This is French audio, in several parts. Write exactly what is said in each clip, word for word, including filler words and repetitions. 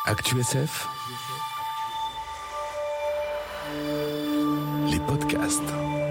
Actu S F, les podcasts.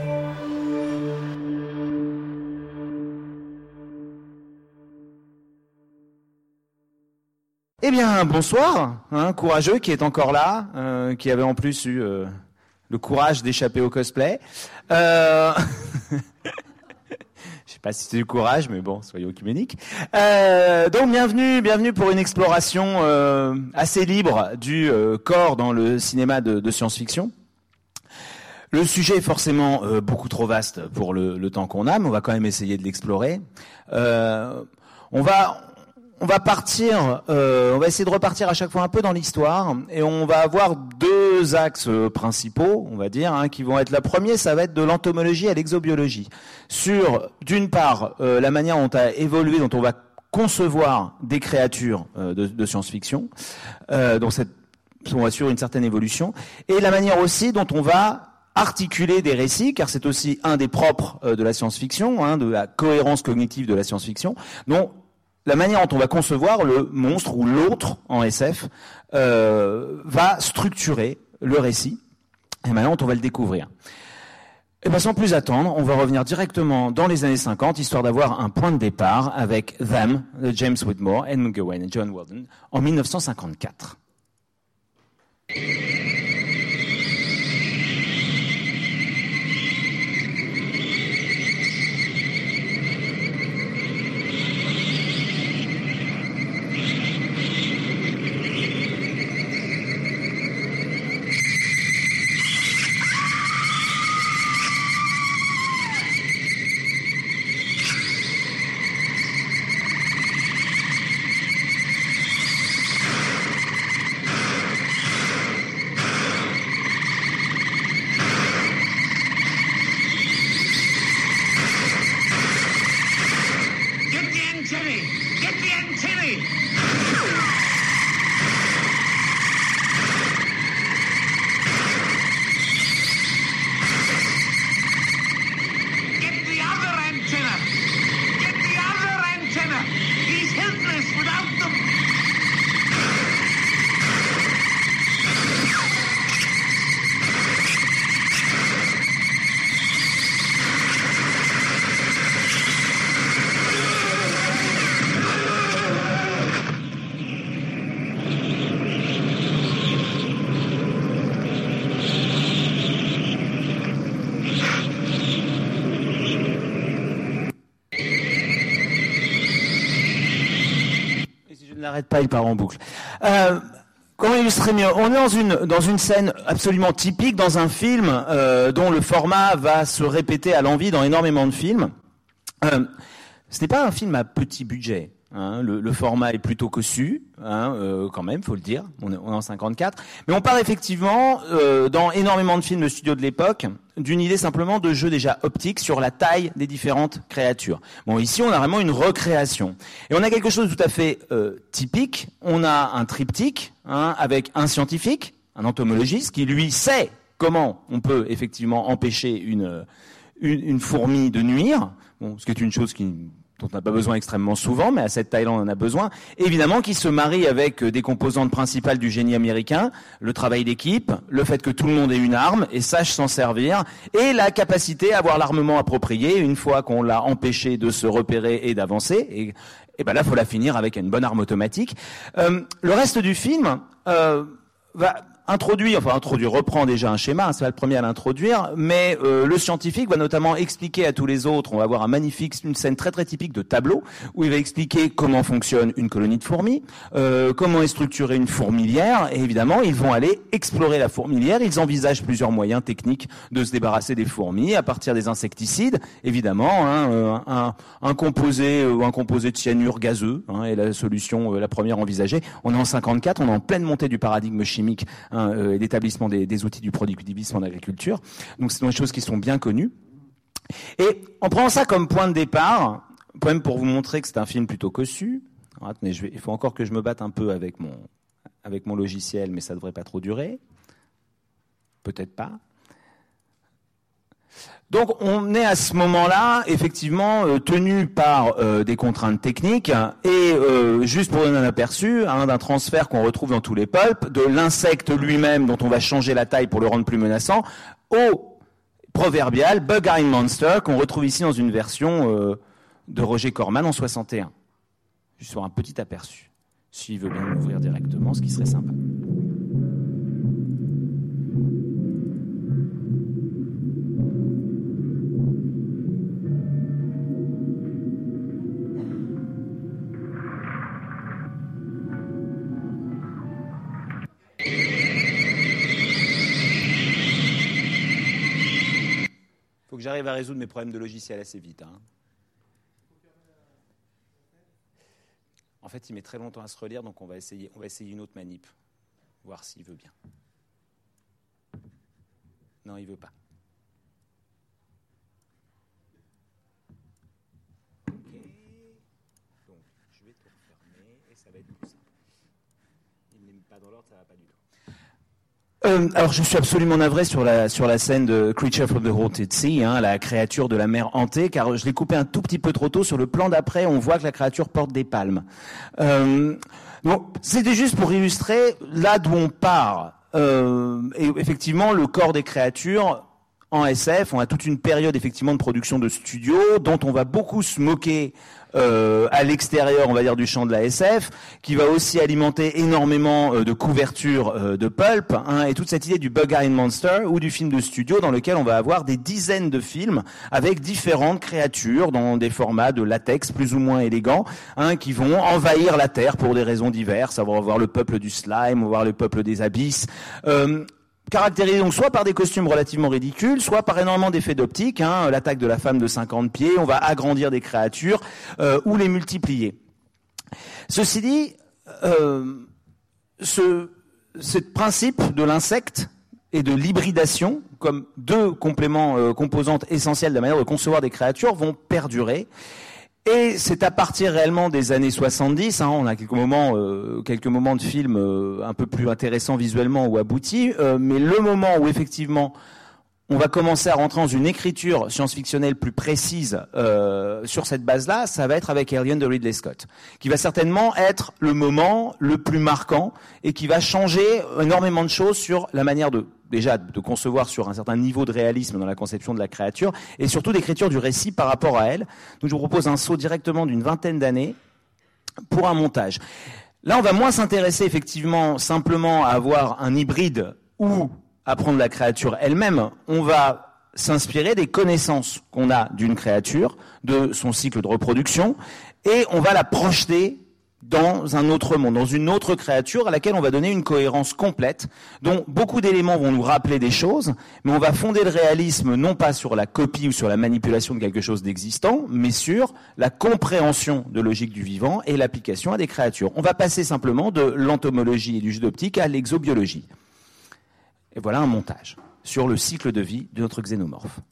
Eh bien, bonsoir, hein, courageux qui est encore là, euh, qui avait en plus eu euh, le courage d'échapper au cosplay. Euh... Je sais pas si c'est du courage, mais bon, soyons œcuméniques. Euh, donc, bienvenue, bienvenue pour une exploration euh, assez libre du euh, corps dans le cinéma de, de science-fiction. Le sujet est forcément euh, beaucoup trop vaste pour le, le temps qu'on a, mais on va quand même essayer de l'explorer. Euh, on va... On va partir, euh, on va essayer de repartir à chaque fois un peu dans l'histoire, et on va avoir deux axes principaux, on va dire, hein, qui vont être. Le premier, ça va être de l'entomologie à l'exobiologie. Sur, d'une part, euh, la manière dont a évolué, dont on va concevoir des créatures euh, de, de science-fiction, euh, dont cette, on va suivre une certaine évolution, et la manière aussi dont on va articuler des récits, car c'est aussi un des propres euh, de la science-fiction, hein, de la cohérence cognitive de la science-fiction, dont la manière dont on va concevoir le monstre ou l'autre en S F euh, va structurer le récit. Et maintenant, on va le découvrir. Et bien, sans plus attendre, on va revenir directement dans les années cinquante, histoire d'avoir un point de départ avec Them de James Whitmore, Ed McGowan et John Walden en mille neuf cent cinquante-quatre. N'arrête pas, il part en boucle. Euh, comment illustrer mieux ? On est dans une dans une scène absolument typique dans un film euh, dont le format va se répéter à l'envi dans énormément de films. Euh, ce n'est pas un film à petit budget. Hein, le, le format est plutôt cossu, hein, euh, quand même, faut le dire. On est, on est en cinquante-quatre, mais on part effectivement euh, dans énormément de films de studio de l'époque d'une idée simplement de jeu déjà optique sur la taille des différentes créatures. Bon, ici on a vraiment une recréation et on a quelque chose de tout à fait euh, typique. On a un triptyque, hein, avec un scientifique, un entomologiste qui lui sait comment on peut effectivement empêcher une une, une fourmi de nuire. Bon, ce qui est une chose qui dont on n'a pas besoin extrêmement souvent, mais à cette taille-là, on en a besoin. Évidemment, qui se marie avec des composantes principales du génie américain, le travail d'équipe, le fait que tout le monde ait une arme et sache s'en servir, et la capacité à avoir l'armement approprié une fois qu'on l'a empêché de se repérer et d'avancer. Et, et ben là, faut la finir avec une bonne arme automatique. Euh, le reste du film euh, va introduit, enfin introduit, reprend déjà un schéma, hein, c'est pas le premier à l'introduire, mais euh, le scientifique va notamment expliquer à tous les autres, on va avoir un magnifique, une scène très très typique de tableau, où il va expliquer comment fonctionne une colonie de fourmis, euh, comment est structurée une fourmilière, et évidemment ils vont aller explorer la fourmilière, ils envisagent plusieurs moyens techniques de se débarrasser des fourmis, à partir des insecticides, évidemment, hein, euh, un, un composé ou euh, un composé de cyanure gazeux, hein, est la solution, euh, la première envisagée. On est en cinquante-quatre, on est en pleine montée du paradigme chimique, hein, euh, et d'établissement des, des outils du productivisme en agriculture. Donc c'est des choses qui sont bien connues. Et en prenant ça comme point de départ, même pour vous montrer que c'est un film plutôt cossu, alors, attendez, je vais, il faut encore que je me batte un peu avec mon, avec mon logiciel, mais ça devrait pas trop durer. Peut-être pas. Donc on est à ce moment-là effectivement euh, tenu par euh, des contraintes techniques et euh, juste pour donner un aperçu hein, d'un transfert qu'on retrouve dans tous les pulps, de l'insecte lui-même dont on va changer la taille pour le rendre plus menaçant, au proverbial Bug-Eyed Monster qu'on retrouve ici dans une version euh, de Roger Corman en soixante et un. Juste pour un petit aperçu. S'il veut bien l'ouvrir directement, ce qui serait sympa. Faut que j'arrive à résoudre mes problèmes de logiciel assez vite. Hein. En fait, il met très longtemps à se relire, donc on va essayer, on va essayer une autre manip, voir s'il veut bien. Non, il veut pas. Ok. Donc, je vais tout refermer et ça va être plus simple. Il n'est pas dans l'ordre, ça va pas du tout. Euh, alors je suis absolument navré sur la sur la scène de Creature from the Haunted Sea, hein, la créature de la mer hantée, car je l'ai coupé un tout petit peu trop tôt. Sur le plan d'après, on voit que la créature porte des palmes. Euh, donc c'était juste pour illustrer là d'où on part. Euh, et effectivement, le corps des créatures en S F, on a toute une période effectivement de production de studio dont on va beaucoup se moquer. Euh, à l'extérieur, on va dire, du champ de la S F, qui va aussi alimenter énormément euh, de couvertures euh, de pulp, hein, et toute cette idée du Bug-Eyed Monster ou du film de studio dans lequel on va avoir des dizaines de films avec différentes créatures dans des formats de latex plus ou moins élégants, hein, qui vont envahir la Terre pour des raisons diverses. On va voir le peuple du slime, on va voir le peuple des abysses. Euh, caractérisé donc soit par des costumes relativement ridicules, soit par énormément d'effets d'optique, hein, l'attaque de la femme de cinquante pieds, on va agrandir des créatures euh, ou les multiplier. Ceci dit, euh, ce, ce principe de l'insecte et de l'hybridation, comme deux compléments, euh, composantes essentielles de la manière de concevoir des créatures, vont perdurer. Et c'est à partir réellement des années soixante-dix, hein, on a quelques moments, euh, quelques moments de films euh, un peu plus intéressants visuellement ou aboutis, euh, mais le moment où effectivement on va commencer à rentrer dans une écriture science-fictionnelle plus précise euh, sur cette base-là, ça va être avec Alien de Ridley Scott, qui va certainement être le moment le plus marquant et qui va changer énormément de choses sur la manière de déjà de concevoir sur un certain niveau de réalisme dans la conception de la créature et surtout d'écriture du récit par rapport à elle. Donc je vous propose un saut directement d'une vingtaine d'années pour un montage. Là, on va moins s'intéresser effectivement simplement à avoir un hybride ou à prendre la créature elle-même. On va s'inspirer des connaissances qu'on a d'une créature, de son cycle de reproduction, et on va la projeter dans un autre monde, dans une autre créature à laquelle on va donner une cohérence complète, dont beaucoup d'éléments vont nous rappeler des choses, mais on va fonder le réalisme non pas sur la copie ou sur la manipulation de quelque chose d'existant, mais sur la compréhension de logique du vivant et l'application à des créatures. On va passer simplement de l'entomologie et du jeu d'optique à l'exobiologie. Et voilà un montage sur le cycle de vie de notre xénomorphe.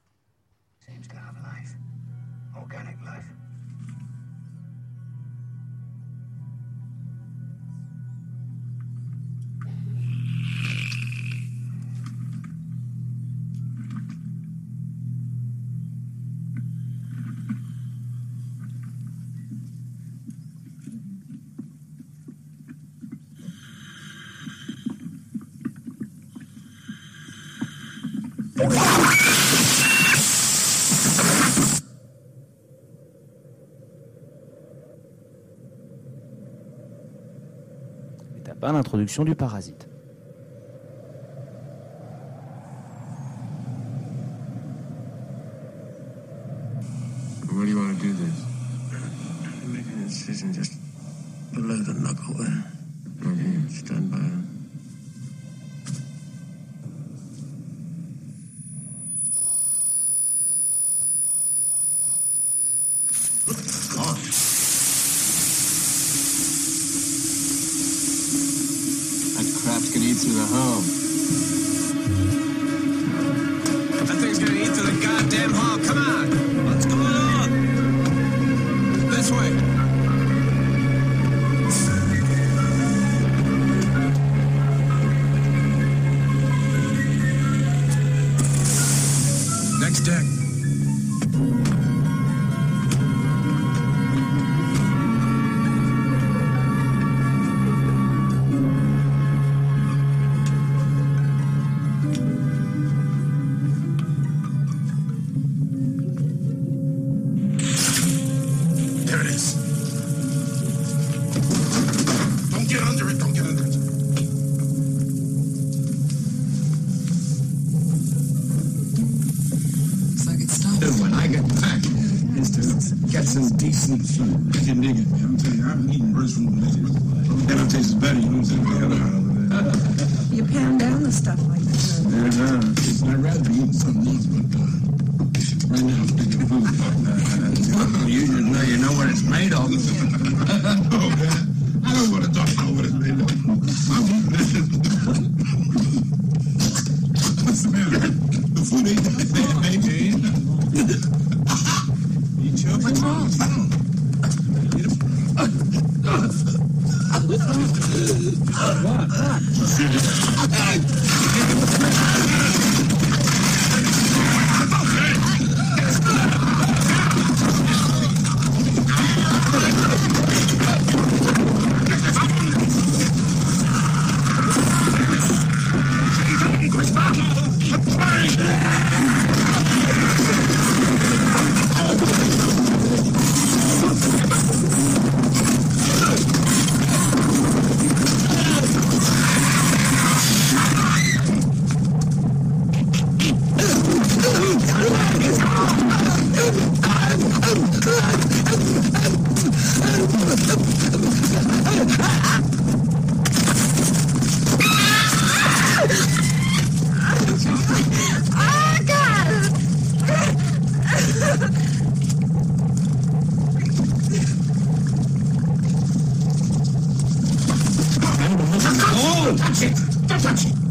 Étape un, l'introduction du parasite. Where do you want to do this? I'm making a incision just below the knuckle there. Okay. Stand by. Through the home. That thing's gonna eat through the goddamn hall. Come on! What's going on? This way. deck. There it is. Don't get under it. Don't get under it. Looks like it's stopped. When I get back, is to get some decent food. I can dig it, man. I'm telling you, I've eaten birds from the lately. That tastes better. You know what I'm saying? The other one over there. You pan down the stuff like that. Yeah, no. I'd rather be eating something else, but uh, right now I'm thinking food. You should know, you know what it's made of. Oh, man. I don't want to talk about what it's made of. What's the matter? The food ain't that bad, baby. Eat your What's wrong? Don't touch it! Don't touch it!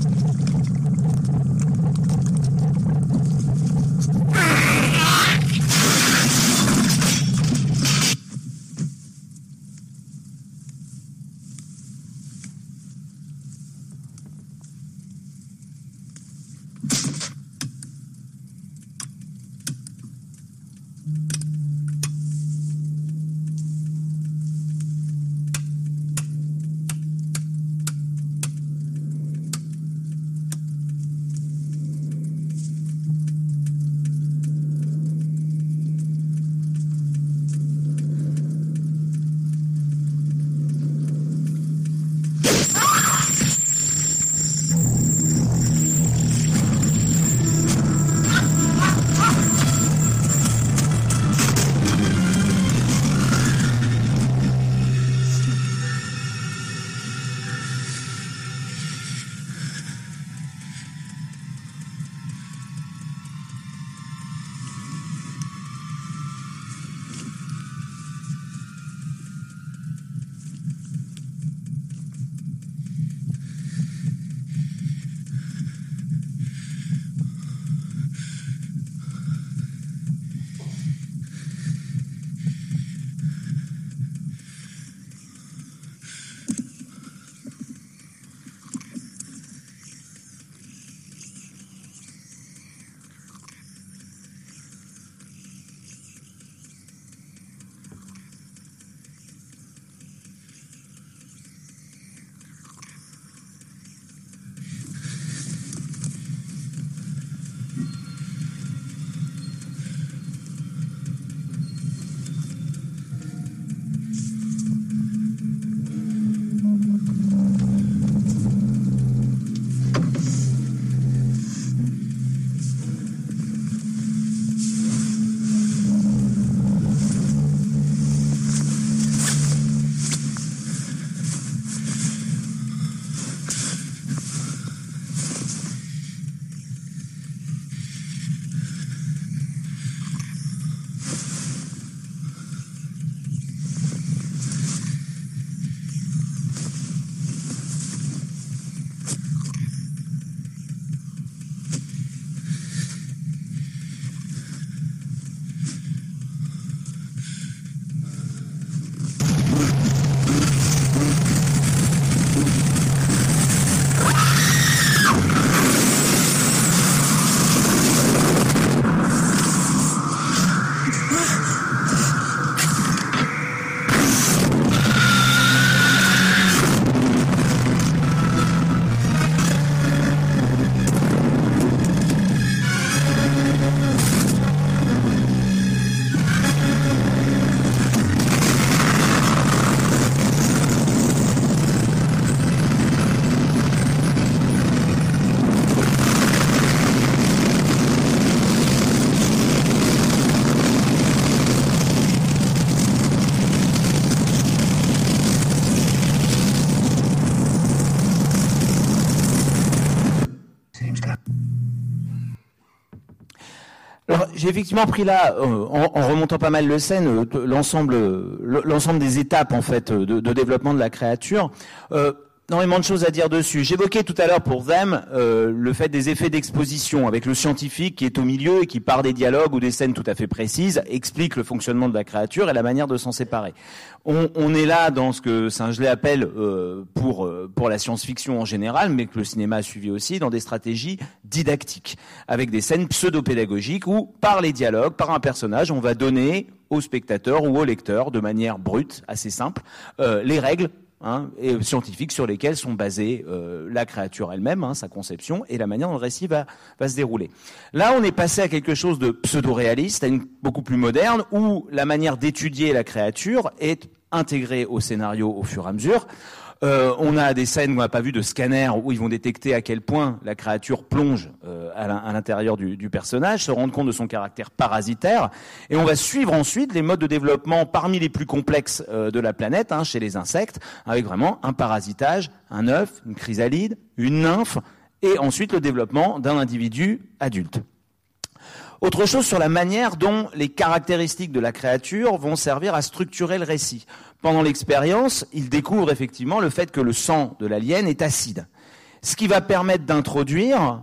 Alors, j'ai effectivement pris là, euh, en, en remontant pas mal le scène, euh, l'ensemble, euh, l'ensemble des étapes en fait de, de développement de la créature. Euh, énormément de choses à dire dessus. J'évoquais tout à l'heure pour Them euh, le fait des effets d'exposition avec le scientifique qui est au milieu et qui, par des dialogues ou des scènes tout à fait précises, explique le fonctionnement de la créature et la manière de s'en séparer. On, on est là dans ce que Saint-Gelais appelle euh, pour euh, pour la science-fiction en général, mais que le cinéma a suivi aussi, dans des stratégies didactiques, avec des scènes pseudo-pédagogiques où, par les dialogues, par un personnage, on va donner au spectateur ou au lecteur, de manière brute, assez simple, euh, les règles Hein, et scientifiques sur lesquels sont basées euh, la créature elle-même, hein, sa conception et la manière dont le récit va, va se dérouler. Là, on est passé à quelque chose de pseudo-réaliste, à une beaucoup plus moderne, où la manière d'étudier la créature est intégrée au scénario au fur et à mesure. Euh, on a des scènes où on n'a pas vu de scanner où ils vont détecter à quel point la créature plonge euh, à l'intérieur du, du personnage, se rendre compte de son caractère parasitaire, et on va suivre ensuite les modes de développement parmi les plus complexes euh, de la planète, hein, chez les insectes, avec vraiment un parasitage, un œuf, une chrysalide, une nymphe, et ensuite le développement d'un individu adulte. Autre chose sur la manière dont les caractéristiques de la créature vont servir à structurer le récit. Pendant l'expérience, il découvre effectivement le fait que le sang de l'alien est acide. Ce qui va permettre d'introduire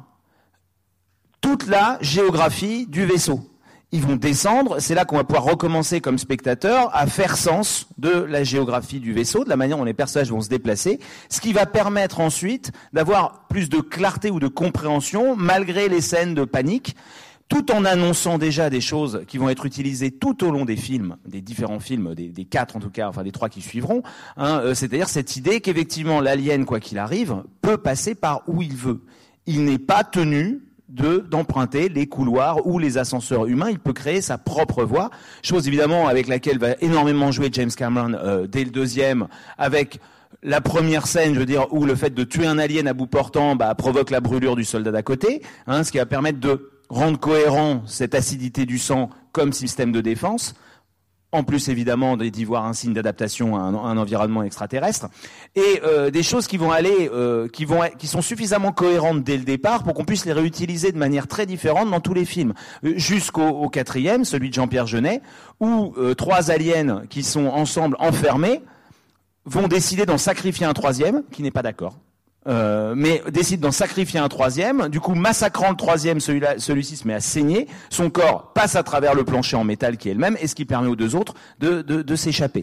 toute la géographie du vaisseau. Ils vont descendre, c'est là qu'on va pouvoir recommencer comme spectateur à faire sens de la géographie du vaisseau, de la manière dont les personnages vont se déplacer, ce qui va permettre ensuite d'avoir plus de clarté ou de compréhension malgré les scènes de panique, tout en annonçant déjà des choses qui vont être utilisées tout au long des films, des différents films, des, des quatre en tout cas, enfin des trois qui suivront, hein, euh, c'est-à-dire cette idée qu'effectivement l'alien, quoi qu'il arrive, peut passer par où il veut. Il n'est pas tenu de d'emprunter les couloirs ou les ascenseurs humains, il peut créer sa propre voie, chose évidemment avec laquelle va énormément jouer James Cameron euh, dès le deuxième, avec la première scène, je veux dire, où le fait de tuer un alien à bout portant bah, provoque la brûlure du soldat d'à côté, hein, ce qui va permettre de rendre cohérent cette acidité du sang comme système de défense, en plus évidemment d'y voir un signe d'adaptation à un, à un environnement extraterrestre, et euh, des choses qui vont aller, euh, qui vont, qui sont suffisamment cohérentes dès le départ pour qu'on puisse les réutiliser de manière très différente dans tous les films, jusqu'au au quatrième, celui de Jean-Pierre Jeunet, où euh, trois aliens qui sont ensemble enfermés vont décider d'en sacrifier un troisième qui n'est pas d'accord. Euh, mais décide d'en sacrifier un troisième, du coup massacrant le troisième, celui-là, celui-ci se met à saigner, son corps passe à travers le plancher en métal qui est le même, et ce qui permet aux deux autres de, de, de s'échapper.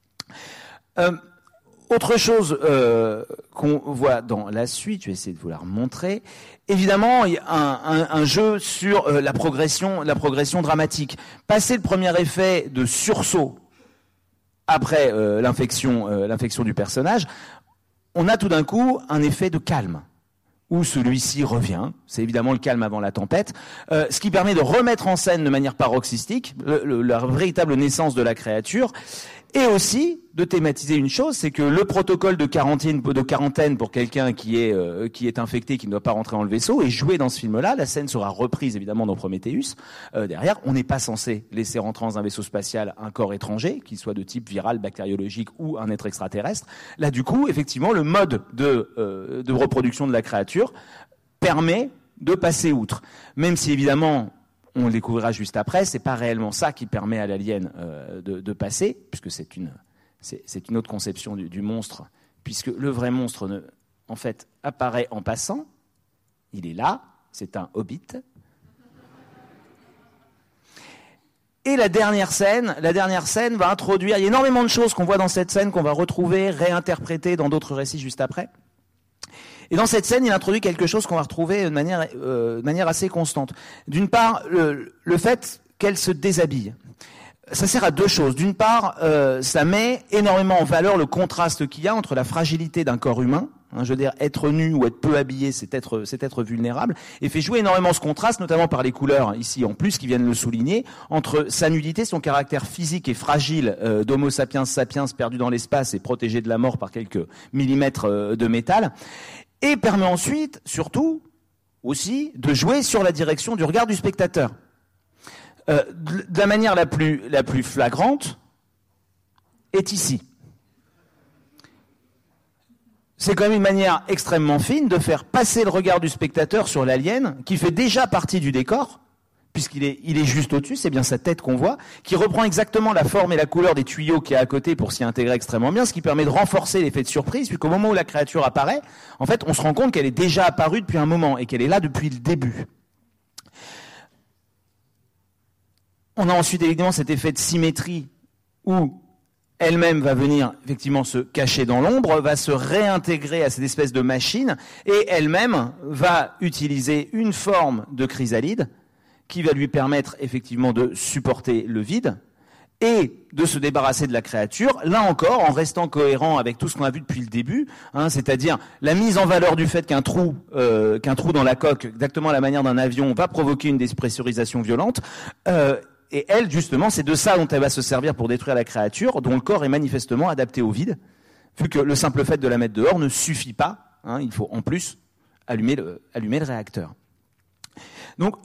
Euh, autre chose euh, qu'on voit dans la suite, je vais essayer de vous la remontrer, évidemment il y a un, un, un jeu sur euh, la progression, la progression dramatique. Passer le premier effet de sursaut après euh, l'infection, euh, l'infection du personnage, on a tout d'un coup un effet de calme, où celui-ci revient, c'est évidemment le calme avant la tempête, euh, ce qui permet de remettre en scène de manière paroxystique le, le, la véritable naissance de la créature, et aussi de thématiser une chose, c'est que le protocole de quarantaine, de quarantaine pour quelqu'un qui est euh, qui est infecté, qui ne doit pas rentrer dans le vaisseau, est joué dans ce film-là. La scène sera reprise évidemment dans Prometheus. Euh, derrière, on n'est pas censé laisser rentrer dans un vaisseau spatial un corps étranger, qu'il soit de type viral, bactériologique ou un être extraterrestre. Là, du coup, effectivement, le mode de euh, de reproduction de la créature permet de passer outre, même si évidemment on le découvrira juste après, c'est pas réellement ça qui permet à l'alien euh, de, de passer, puisque c'est une, c'est, c'est une autre conception du, du monstre, puisque le vrai monstre, ne, en fait, apparaît en passant, il est là, c'est un hobbit. Et la dernière scène, la dernière scène va introduire, il y a énormément de choses qu'on voit dans cette scène qu'on va retrouver, réinterpréter dans d'autres récits juste après. Et dans cette scène, il introduit quelque chose qu'on va retrouver de manière, euh, de manière assez constante. D'une part, le, le fait qu'elle se déshabille. Ça sert à deux choses. D'une part, euh, ça met énormément en valeur le contraste qu'il y a entre la fragilité d'un corps humain, hein, je veux dire, être nu ou être peu habillé, c'est être, c'est être vulnérable, et fait jouer énormément ce contraste, notamment par les couleurs, ici en plus, qui viennent le souligner, entre sa nudité, son caractère physique et fragile euh, d'Homo sapiens sapiens perdu dans l'espace et protégé de la mort par quelques millimètres euh, de métal, et permet ensuite, surtout, aussi, de jouer sur la direction du regard du spectateur. Euh, de la manière la plus, la plus flagrante est ici. C'est quand même une manière extrêmement fine de faire passer le regard du spectateur sur l'alien, qui fait déjà partie du décor, puisqu'il est, il est juste au-dessus, c'est bien sa tête qu'on voit, qui reprend exactement la forme et la couleur des tuyaux qu'il y a à côté pour s'y intégrer extrêmement bien, ce qui permet de renforcer l'effet de surprise, puisqu'au moment où la créature apparaît, en fait, on se rend compte qu'elle est déjà apparue depuis un moment et qu'elle est là depuis le début. On a ensuite évidemment cet effet de symétrie où elle-même va venir effectivement se cacher dans l'ombre, va se réintégrer à cette espèce de machine et elle-même va utiliser une forme de chrysalide qui va lui permettre effectivement de supporter le vide et de se débarrasser de la créature, là encore en restant cohérent avec tout ce qu'on a vu depuis le début, hein, c'est-à-dire la mise en valeur du fait qu'un trou, euh, qu'un trou dans la coque, exactement à la manière d'un avion, va provoquer une dépressurisation violente. Euh, Et elle, justement, c'est de ça dont elle va se servir pour détruire la créature, dont le corps est manifestement adapté au vide, vu que le simple fait de la mettre dehors ne suffit pas. Hein, il faut en plus allumer le, allumer le réacteur. Donc,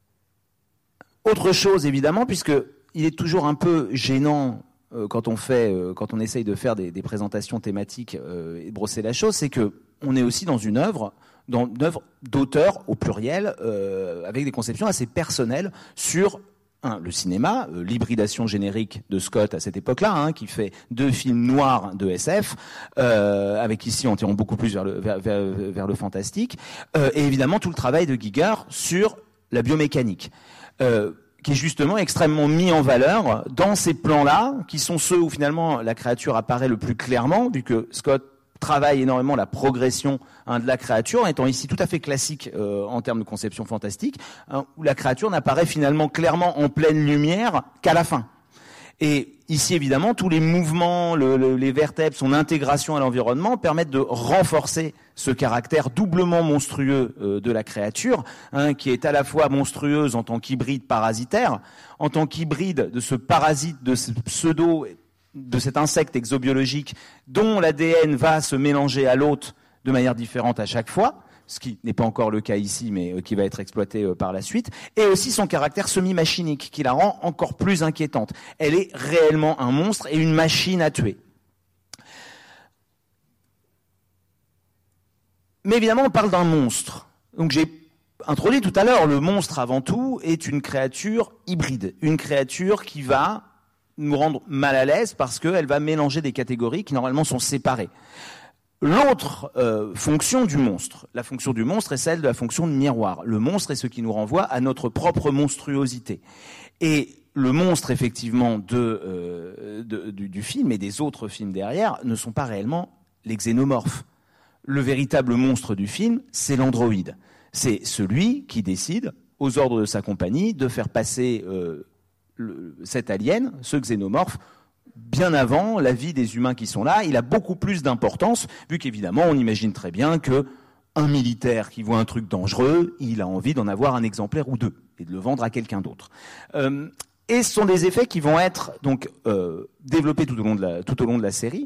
autre chose évidemment, puisque il est toujours un peu gênant euh, quand on fait, euh, quand on essaye de faire des, des présentations thématiques euh, et de brosser la chose, c'est que on est aussi dans une œuvre, dans une œuvre d'auteur au pluriel, euh, avec des conceptions assez personnelles sur Un, le cinéma, euh, l'hybridation générique de Scott à cette époque-là, hein, qui fait deux films noirs de S F, euh, avec ici on tire beaucoup plus vers le, vers, vers, vers le fantastique, euh, et évidemment tout le travail de Giger sur la biomécanique, euh, qui est justement extrêmement mis en valeur dans ces plans-là, qui sont ceux où finalement la créature apparaît le plus clairement, vu que Scott travaille énormément la progression hein, de la créature, étant ici tout à fait classique euh, en termes de conception fantastique, hein, où la créature n'apparaît finalement clairement en pleine lumière qu'à la fin. Et ici, évidemment, tous les mouvements, le, le, les vertèbres, son intégration à l'environnement permettent de renforcer ce caractère doublement monstrueux euh, de la créature, hein, qui est à la fois monstrueuse en tant qu'hybride parasitaire, en tant qu'hybride de ce parasite, de ce pseudo de cet insecte exobiologique dont l'A D N va se mélanger à l'hôte de manière différente à chaque fois, ce qui n'est pas encore le cas ici, mais qui va être exploité par la suite, et aussi son caractère semi-machinique, qui la rend encore plus inquiétante. Elle est réellement un monstre et une machine à tuer. Mais évidemment, on parle d'un monstre. Donc j'ai introduit tout à l'heure, le monstre avant tout est une créature hybride, une créature qui va nous rendre mal à l'aise parce qu'elle va mélanger des catégories qui normalement sont séparées. L'autre euh, fonction du monstre, la fonction du monstre est celle de la fonction de miroir. Le monstre est ce qui nous renvoie à notre propre monstruosité. Et le monstre, effectivement, de, euh, de, du, du film et des autres films derrière ne sont pas réellement les xénomorphes. Le véritable monstre du film, c'est l'androïde. C'est celui qui décide, aux ordres de sa compagnie, de faire passer euh, le, cet alien, ce xénomorphe, bien avant la vie des humains qui sont là. Il a beaucoup plus d'importance, vu qu'évidemment, on imagine très bien que un militaire qui voit un truc dangereux, il a envie d'en avoir un exemplaire ou deux, et de le vendre à quelqu'un d'autre. Euh, et ce sont des effets qui vont être donc euh, développés tout au long de la, tout au long de la série.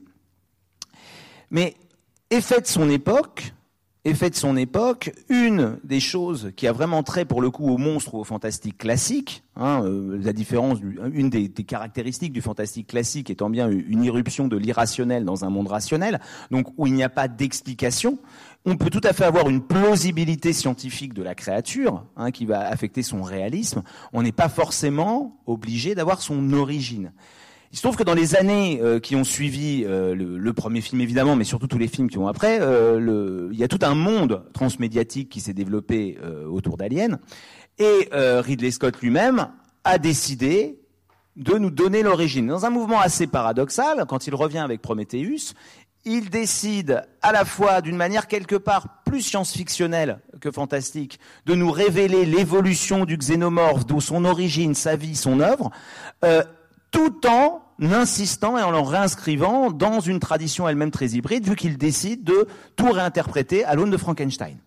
Mais effet de son époque, effet de son époque, une des choses qui a vraiment trait pour le coup au monstre ou au fantastique classique, hein, euh, la différence, du, une des, des caractéristiques du fantastique classique étant bien une irruption de l'irrationnel dans un monde rationnel, donc où il n'y a pas d'explication. On peut tout à fait avoir une plausibilité scientifique de la créature, hein, qui va affecter son réalisme. On n'est pas forcément obligé d'avoir son origine. Il se trouve que dans les années euh, qui ont suivi euh, le, le premier film évidemment, mais surtout tous les films qui vont après, euh, le, il y a tout un monde transmédiatique qui s'est développé euh, autour d'Alien, et euh, Ridley Scott lui-même a décidé de nous donner l'origine. Dans un mouvement assez paradoxal, quand il revient avec Prometheus, il décide à la fois d'une manière quelque part plus science-fictionnelle que fantastique, de nous révéler l'évolution du xénomorphe, d'où son origine, sa vie, son œuvre, euh, tout en insistant et en le réinscrivant dans une tradition elle-même très hybride, vu qu'il décide de tout réinterpréter à l'aune de Frankenstein.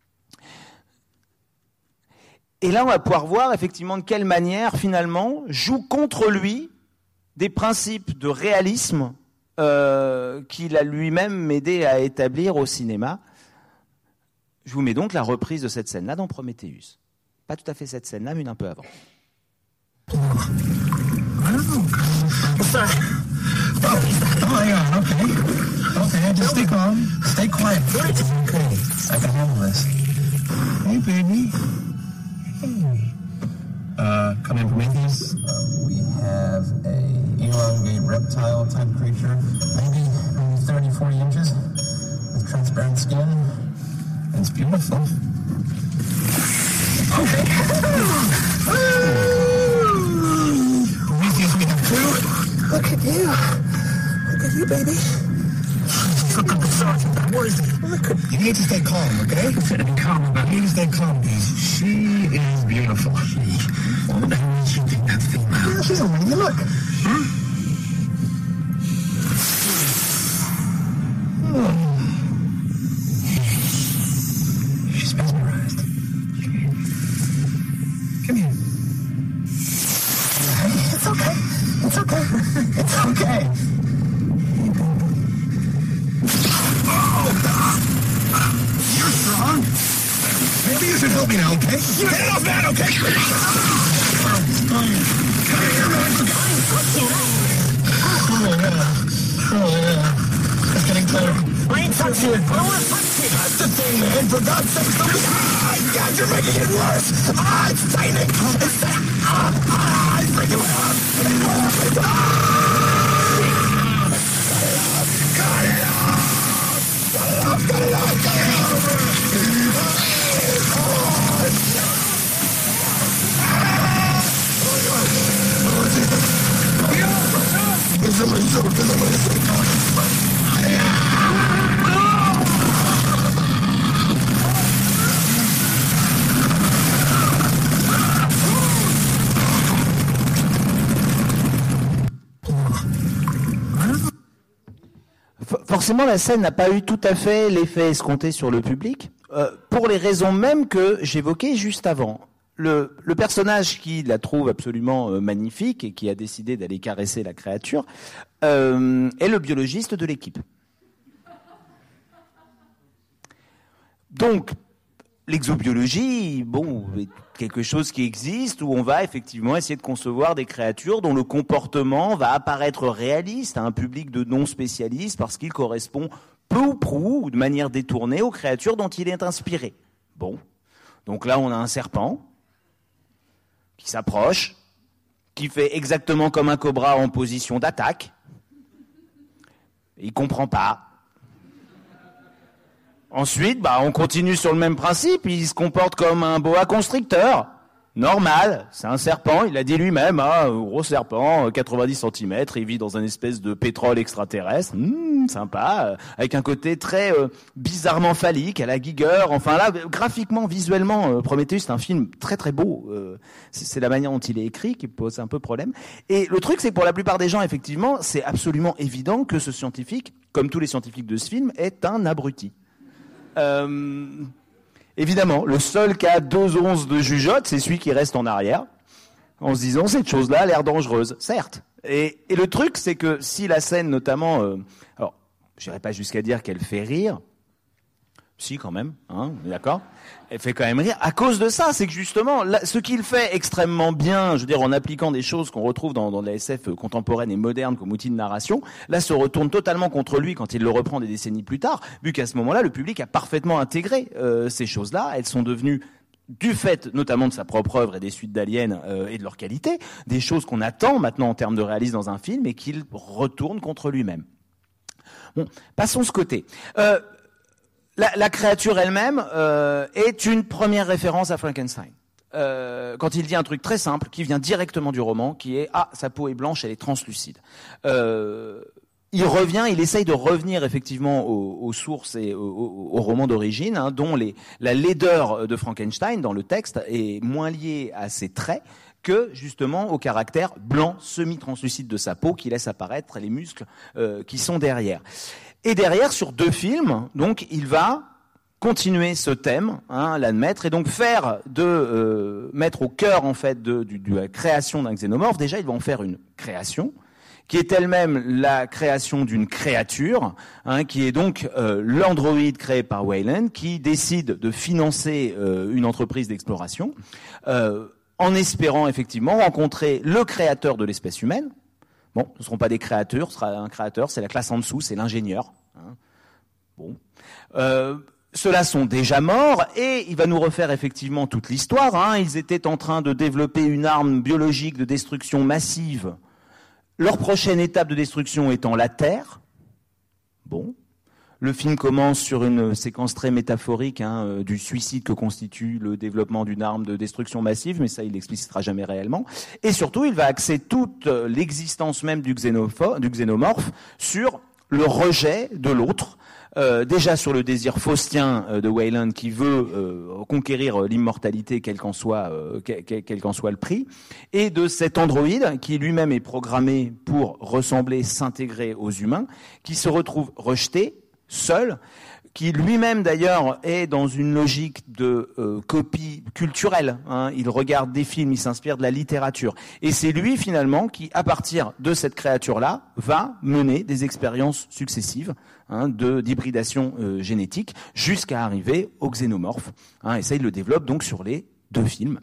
Et là, on va pouvoir voir effectivement de quelle manière, finalement, joue contre lui des principes de réalisme euh, qu'il a lui-même aidé à établir au cinéma. Je vous mets donc la reprise de cette scène-là dans Prometheus. Pas tout à fait cette scène-là, mais une un peu avant. Sorry. Oh, oh, hang on. Okay. Okay, just stay calm. Stay quiet. Okay. I can handle this. Hey, baby. Hey. Uh, come in Prometheus. Uh, we have a elongate reptile type creature, maybe, maybe thirty, forty inches, with transparent skin. It's beautiful. Okay. Prometheus, we have two. Look at you. Look at you, baby. Look, you need to stay calm, okay? Calm, but you need to stay calm, because she is beautiful. She. What the hell is she think that's female? Yeah, she's a lady. Look. Huh? Oh. She's mesmerized. Come here. Come here. It's okay. It's okay. It's okay. You're strong. Maybe you should help me now, okay? Get off that, okay? Come here, man. Oh, yeah. Oh, yeah. It's getting clear. I ain't touching it. I don't want to touch it. That's the thing, man. For God's sake, somebody... Ah, God, you're making it worse. Ah, it's tightening. It's tightening. Ah, ah, it's breaking my arm. It's ah! Cut it off! Cut it off! Cut it off! Cut it off! Forcément, la scène n'a pas eu tout à fait l'effet escompté sur le public, euh, pour les raisons mêmes que j'évoquais juste avant. Le, le personnage qui la trouve absolument euh, magnifique et qui a décidé d'aller caresser la créature euh, est le biologiste de l'équipe. Donc, l'exobiologie, bon, est quelque chose qui existe où on va effectivement essayer de concevoir des créatures dont le comportement va apparaître réaliste à un public de non-spécialistes parce qu'il correspond peu ou prou ou de manière détournée aux créatures dont il est inspiré. Bon, donc là on a un serpent qui s'approche, qui fait exactement comme un cobra en position d'attaque. Il comprend pas. Ensuite, bah, on continue sur le même principe, il se comporte comme un boa constricteur. Normal, c'est un serpent, il a dit lui-même, hein, un gros serpent, quatre-vingt-dix centimètres, il vit dans une espèce de pétrole extraterrestre, mmh, sympa, euh, avec un côté très euh, bizarrement phallique, à la Giger, enfin là, graphiquement, visuellement, euh, Prometheus, c'est un film très très beau, euh, c'est, c'est la manière dont il est écrit qui pose un peu problème. Et le truc, c'est que pour la plupart des gens, effectivement, c'est absolument évident que ce scientifique, comme tous les scientifiques de ce film, est un abruti. Euh, évidemment, le seul qui a deux onces de jugeote, c'est celui qui reste en arrière, en se disant cette chose-là a l'air dangereuse, certes. Et, et le truc, c'est que si la scène, notamment, euh, alors, je n'irai pas jusqu'à dire qu'elle fait rire, si quand même, hein, on est d'accord ? Elle fait quand même rire. À cause de ça, c'est que justement, là, ce qu'il fait extrêmement bien, je veux dire, en appliquant des choses qu'on retrouve dans, dans la S F contemporaine et moderne comme outil de narration, là, se retourne totalement contre lui quand il le reprend des décennies plus tard, vu qu'à ce moment-là, le public a parfaitement intégré euh, ces choses-là. Elles sont devenues, du fait notamment de sa propre œuvre et des suites d'Alien euh, et de leur qualité, des choses qu'on attend maintenant en termes de réalisme dans un film et qu'il retourne contre lui-même. Bon, passons ce côté. Euh, La, la créature elle-même euh, est une première référence à Frankenstein. Euh, quand il dit un truc très simple, qui vient directement du roman, qui est « Ah, sa peau est blanche, elle est translucide euh, ». Il revient, il essaye de revenir effectivement aux, aux sources et aux, aux romans d'origine, hein, dont les, la laideur de Frankenstein dans le texte est moins liée à ses traits que justement au caractère blanc semi-translucide de sa peau qui laisse apparaître les muscles euh, qui sont derrière. Et derrière, sur deux films, donc, il va continuer ce thème, hein, l'admettre, et donc faire de euh, mettre au cœur en fait de, de, de la création d'un xénomorphe. Déjà, il va en faire une création qui est elle-même la création d'une créature, hein, qui est donc euh, l'androïde créé par Weyland, qui décide de financer euh, une entreprise d'exploration, euh, en espérant effectivement rencontrer le créateur de l'espèce humaine. Bon, ce ne seront pas des créatures, ce sera un créateur, c'est la classe en dessous, c'est l'ingénieur. Hein. Bon. Euh, ceux-là sont déjà morts et il va nous refaire effectivement toute l'histoire. Hein. Ils étaient en train de développer une arme biologique de destruction massive. Leur prochaine étape de destruction étant la Terre. Bon. Le film commence sur une séquence très métaphorique hein, du suicide que constitue le développement d'une arme de destruction massive, mais ça, il l'explicitera jamais réellement. Et surtout, il va axer toute l'existence même du, xénopho- du xénomorphe sur le rejet de l'autre, euh, déjà sur le désir faustien euh, de Weyland qui veut euh, conquérir l'immortalité quel qu'en soit, euh, quel, quel qu'en soit le prix, et de cet androïde qui lui-même est programmé pour ressembler, s'intégrer aux humains, qui se retrouve rejeté, seul, qui lui-même d'ailleurs est dans une logique de euh, copie culturelle. Hein. Il regarde des films, il s'inspire de la littérature. Et c'est lui finalement qui, à partir de cette créature-là, va mener des expériences successives hein, de d'hybridation euh, génétique jusqu'à arriver au xénomorphe. Hein. Et ça, il le développe donc sur les deux films.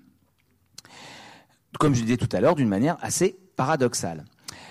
Comme je disais tout à l'heure, d'une manière assez paradoxale.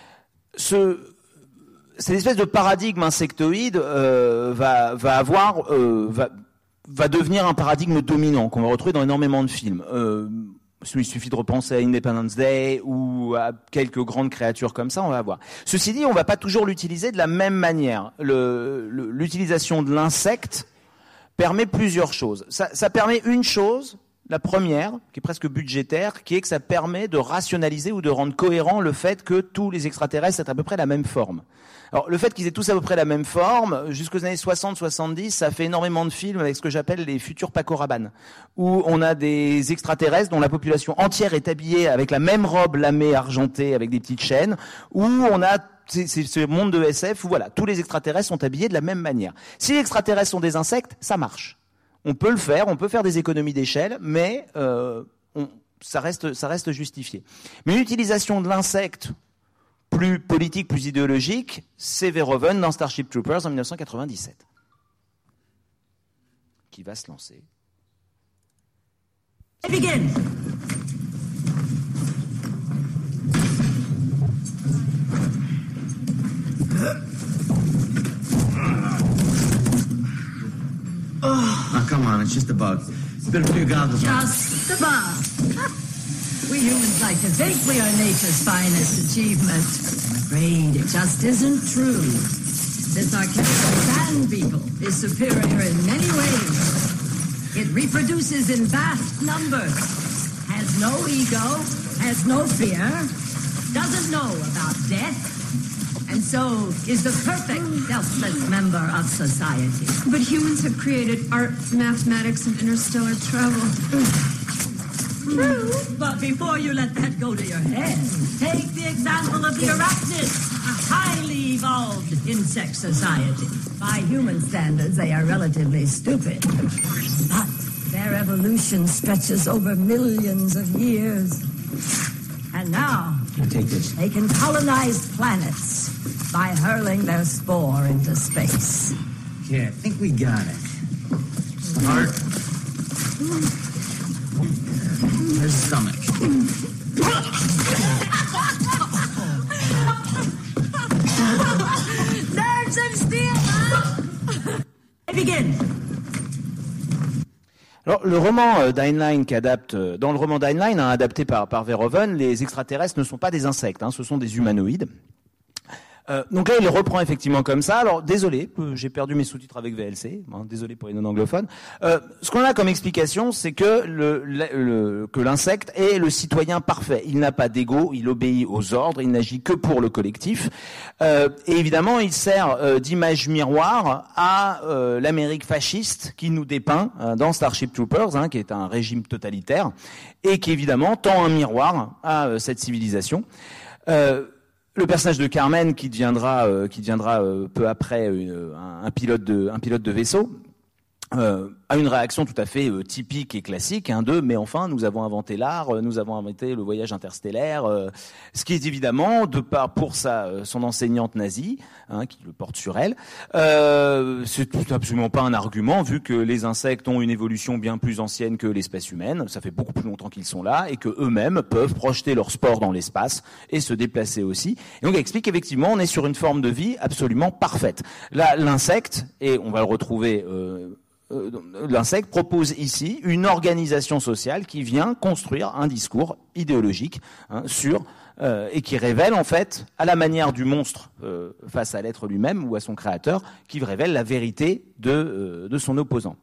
Ce... Cette espèce de paradigme insectoïde euh, va, va avoir, euh, va, va devenir un paradigme dominant qu'on va retrouver dans énormément de films. Euh, il suffit de repenser à Independence Day ou à quelques grandes créatures comme ça, on va voir. Ceci dit, on va pas toujours l'utiliser de la même manière. Le, le, l'utilisation de l'insecte permet plusieurs choses. Ça, ça permet une chose. La première, qui est presque budgétaire, qui est que ça permet de rationaliser ou de rendre cohérent le fait que tous les extraterrestres aient à peu près la même forme. Alors, le fait qu'ils aient tous à peu près la même forme, jusqu'aux années soixante soixante-dix, ça fait énormément de films avec ce que j'appelle les futurs Paco Rabanne, où on a des extraterrestres dont la population entière est habillée avec la même robe lamée argentée avec des petites chaînes, où on a c'est, c'est ce monde de S F où voilà, tous les extraterrestres sont habillés de la même manière. Si les extraterrestres sont des insectes, ça marche. On peut le faire, on peut faire des économies d'échelle, mais euh, on, ça reste, ça reste justifié. Mais l'utilisation de l'insecte plus politique, plus idéologique, c'est Verhoeven dans Starship Troopers en dix-neuf cent quatre-vingt-dix-sept, qui va se lancer. Begin. Oh, come on, it's just a bug. Better put your goggles on. Just the bug. We humans like to think we are nature's finest achievement. I'm afraid it just isn't true. This archaic sand beetle is superior in many ways. It reproduces in vast numbers, has no ego, has no fear, doesn't know about death, and so is the perfect selfless member of society. But humans have created art, mathematics, and interstellar travel. True, but before you let that go to your head, take the example of the arachnid, a highly evolved insect society. By human standards, they are relatively stupid. But their evolution stretches over millions of years. And now, Take this. they can colonize planets by hurling their spore into space. Yeah, I think we got it. Heart. There's stomach. Nerves of steel, huh? Begin. Alors, le roman euh, d'Heinlein qui adapte, euh, dans le roman d'Heinlein, hein, adapté par, par Verhoeven, les extraterrestres ne sont pas des insectes, hein, ce sont des humanoïdes. Euh, donc là, il le reprend effectivement comme ça. Alors, désolé, euh, j'ai perdu mes sous-titres avec V L C. Hein, désolé pour les non-anglophones. Euh, ce qu'on a comme explication, c'est que le, le, le, que l'insecte est le citoyen parfait. Il n'a pas d'ego, il obéit aux ordres, il n'agit que pour le collectif. Euh, et évidemment, il sert euh, d'image miroir à euh, l'Amérique fasciste qui nous dépeint euh, dans Starship Troopers, hein, qui est un régime totalitaire, et qui évidemment tend un miroir à euh, cette civilisation. Euh, Le personnage de Carmen, qui deviendra, euh, qui deviendra euh, peu après euh, un, un pilote de, un pilote de vaisseau, euh, a une réaction tout à fait euh, typique et classique, hein, de mais enfin nous avons inventé l'art, euh, nous avons inventé le voyage interstellaire, euh, ce qui est évidemment de part pour sa euh, son enseignante nazie, hein, qui le porte sur elle, euh, c'est absolument pas un argument vu que les insectes ont une évolution bien plus ancienne que l'espèce humaine, ça fait beaucoup plus longtemps qu'ils sont là et que eux-mêmes peuvent projeter leur spore dans l'espace et se déplacer aussi. Et donc elle explique qu'effectivement on est sur une forme de vie absolument parfaite. Là l'insecte, et on va le retrouver euh, euh, l'insecte propose ici une organisation sociale qui vient construire un discours idéologique hein, sur euh, et qui révèle en fait, à la manière du monstre euh, face à l'être lui-même ou à son créateur, qui révèle la vérité de, euh, de son opposant.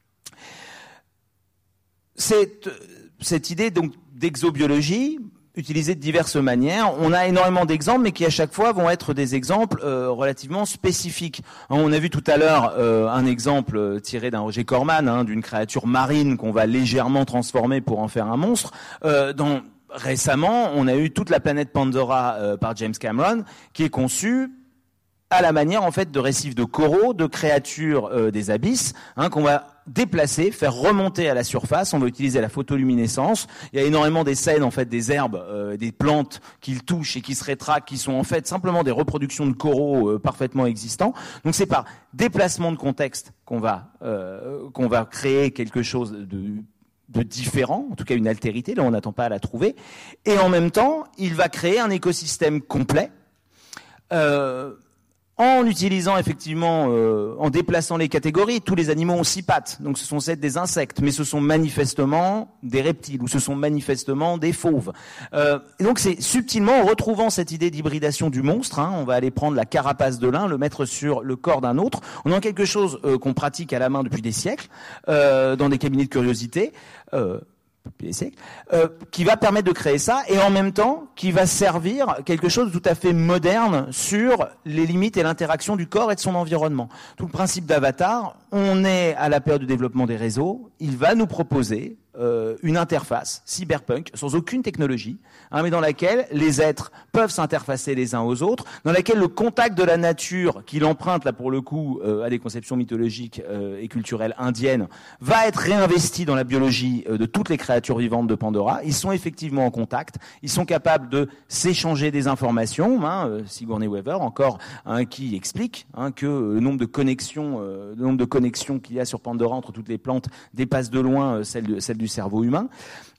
Cette, cette idée donc d'exobiologie, utilisée de diverses manières, on a énormément d'exemples, mais qui à chaque fois vont être des exemples euh, relativement spécifiques. Hein, on a vu tout à l'heure euh, un exemple tiré d'un Roger Corman, hein, d'une créature marine qu'on va légèrement transformer pour en faire un monstre. Euh, dans, récemment, on a eu toute la planète Pandora euh, par James Cameron, qui est conçue à la manière en fait de récifs de coraux, de créatures euh, des abysses, hein, qu'on va déplacer, faire remonter à la surface. On va utiliser la photoluminescence. Il y a énormément des scènes en fait des herbes, euh, des plantes qu'il touche et qui se rétractent, qui sont en fait simplement des reproductions de coraux euh, parfaitement existants. Donc c'est par déplacement de contexte qu'on va euh, qu'on va créer quelque chose de de différent, en tout cas une altérité. Là, on n'attend pas à la trouver. Et en même temps, il va créer un écosystème complet. Euh, En utilisant effectivement, euh, en déplaçant les catégories, tous les animaux ont six pattes, donc ce sont certes des insectes, mais ce sont manifestement des reptiles ou ce sont manifestement des fauves. Euh, et donc c'est subtilement, en retrouvant cette idée d'hybridation du monstre, hein, on va aller prendre la carapace de l'un, le mettre sur le corps d'un autre. On a quelque chose euh, qu'on pratique à la main depuis des siècles, euh, dans des cabinets de curiosité. Euh, Depuis des siècles, euh, qui va permettre de créer ça, et en même temps qui va servir quelque chose de tout à fait moderne sur les limites et l'interaction du corps et de son environnement. Tout le principe d'Avatar, on est à la période du développement des réseaux, il va nous proposer euh, une interface cyberpunk sans aucune technologie, hein, mais dans laquelle les êtres peuvent s'interfacer les uns aux autres, dans laquelle le contact de la nature, qu'il emprunte là pour le coup euh, à des conceptions mythologiques euh, et culturelles indiennes, va être réinvesti dans la biologie euh, de toutes les créatures vivantes de Pandora. Ils sont effectivement en contact, ils sont capables de s'échanger des informations. Hein, euh, Sigourney Weaver encore hein, qui explique hein, que le nombre de connexions, euh, le nombre de connexions qu'il y a sur Pandora entre toutes les plantes dépasse de loin euh, celle, de, celle du cerveau humain.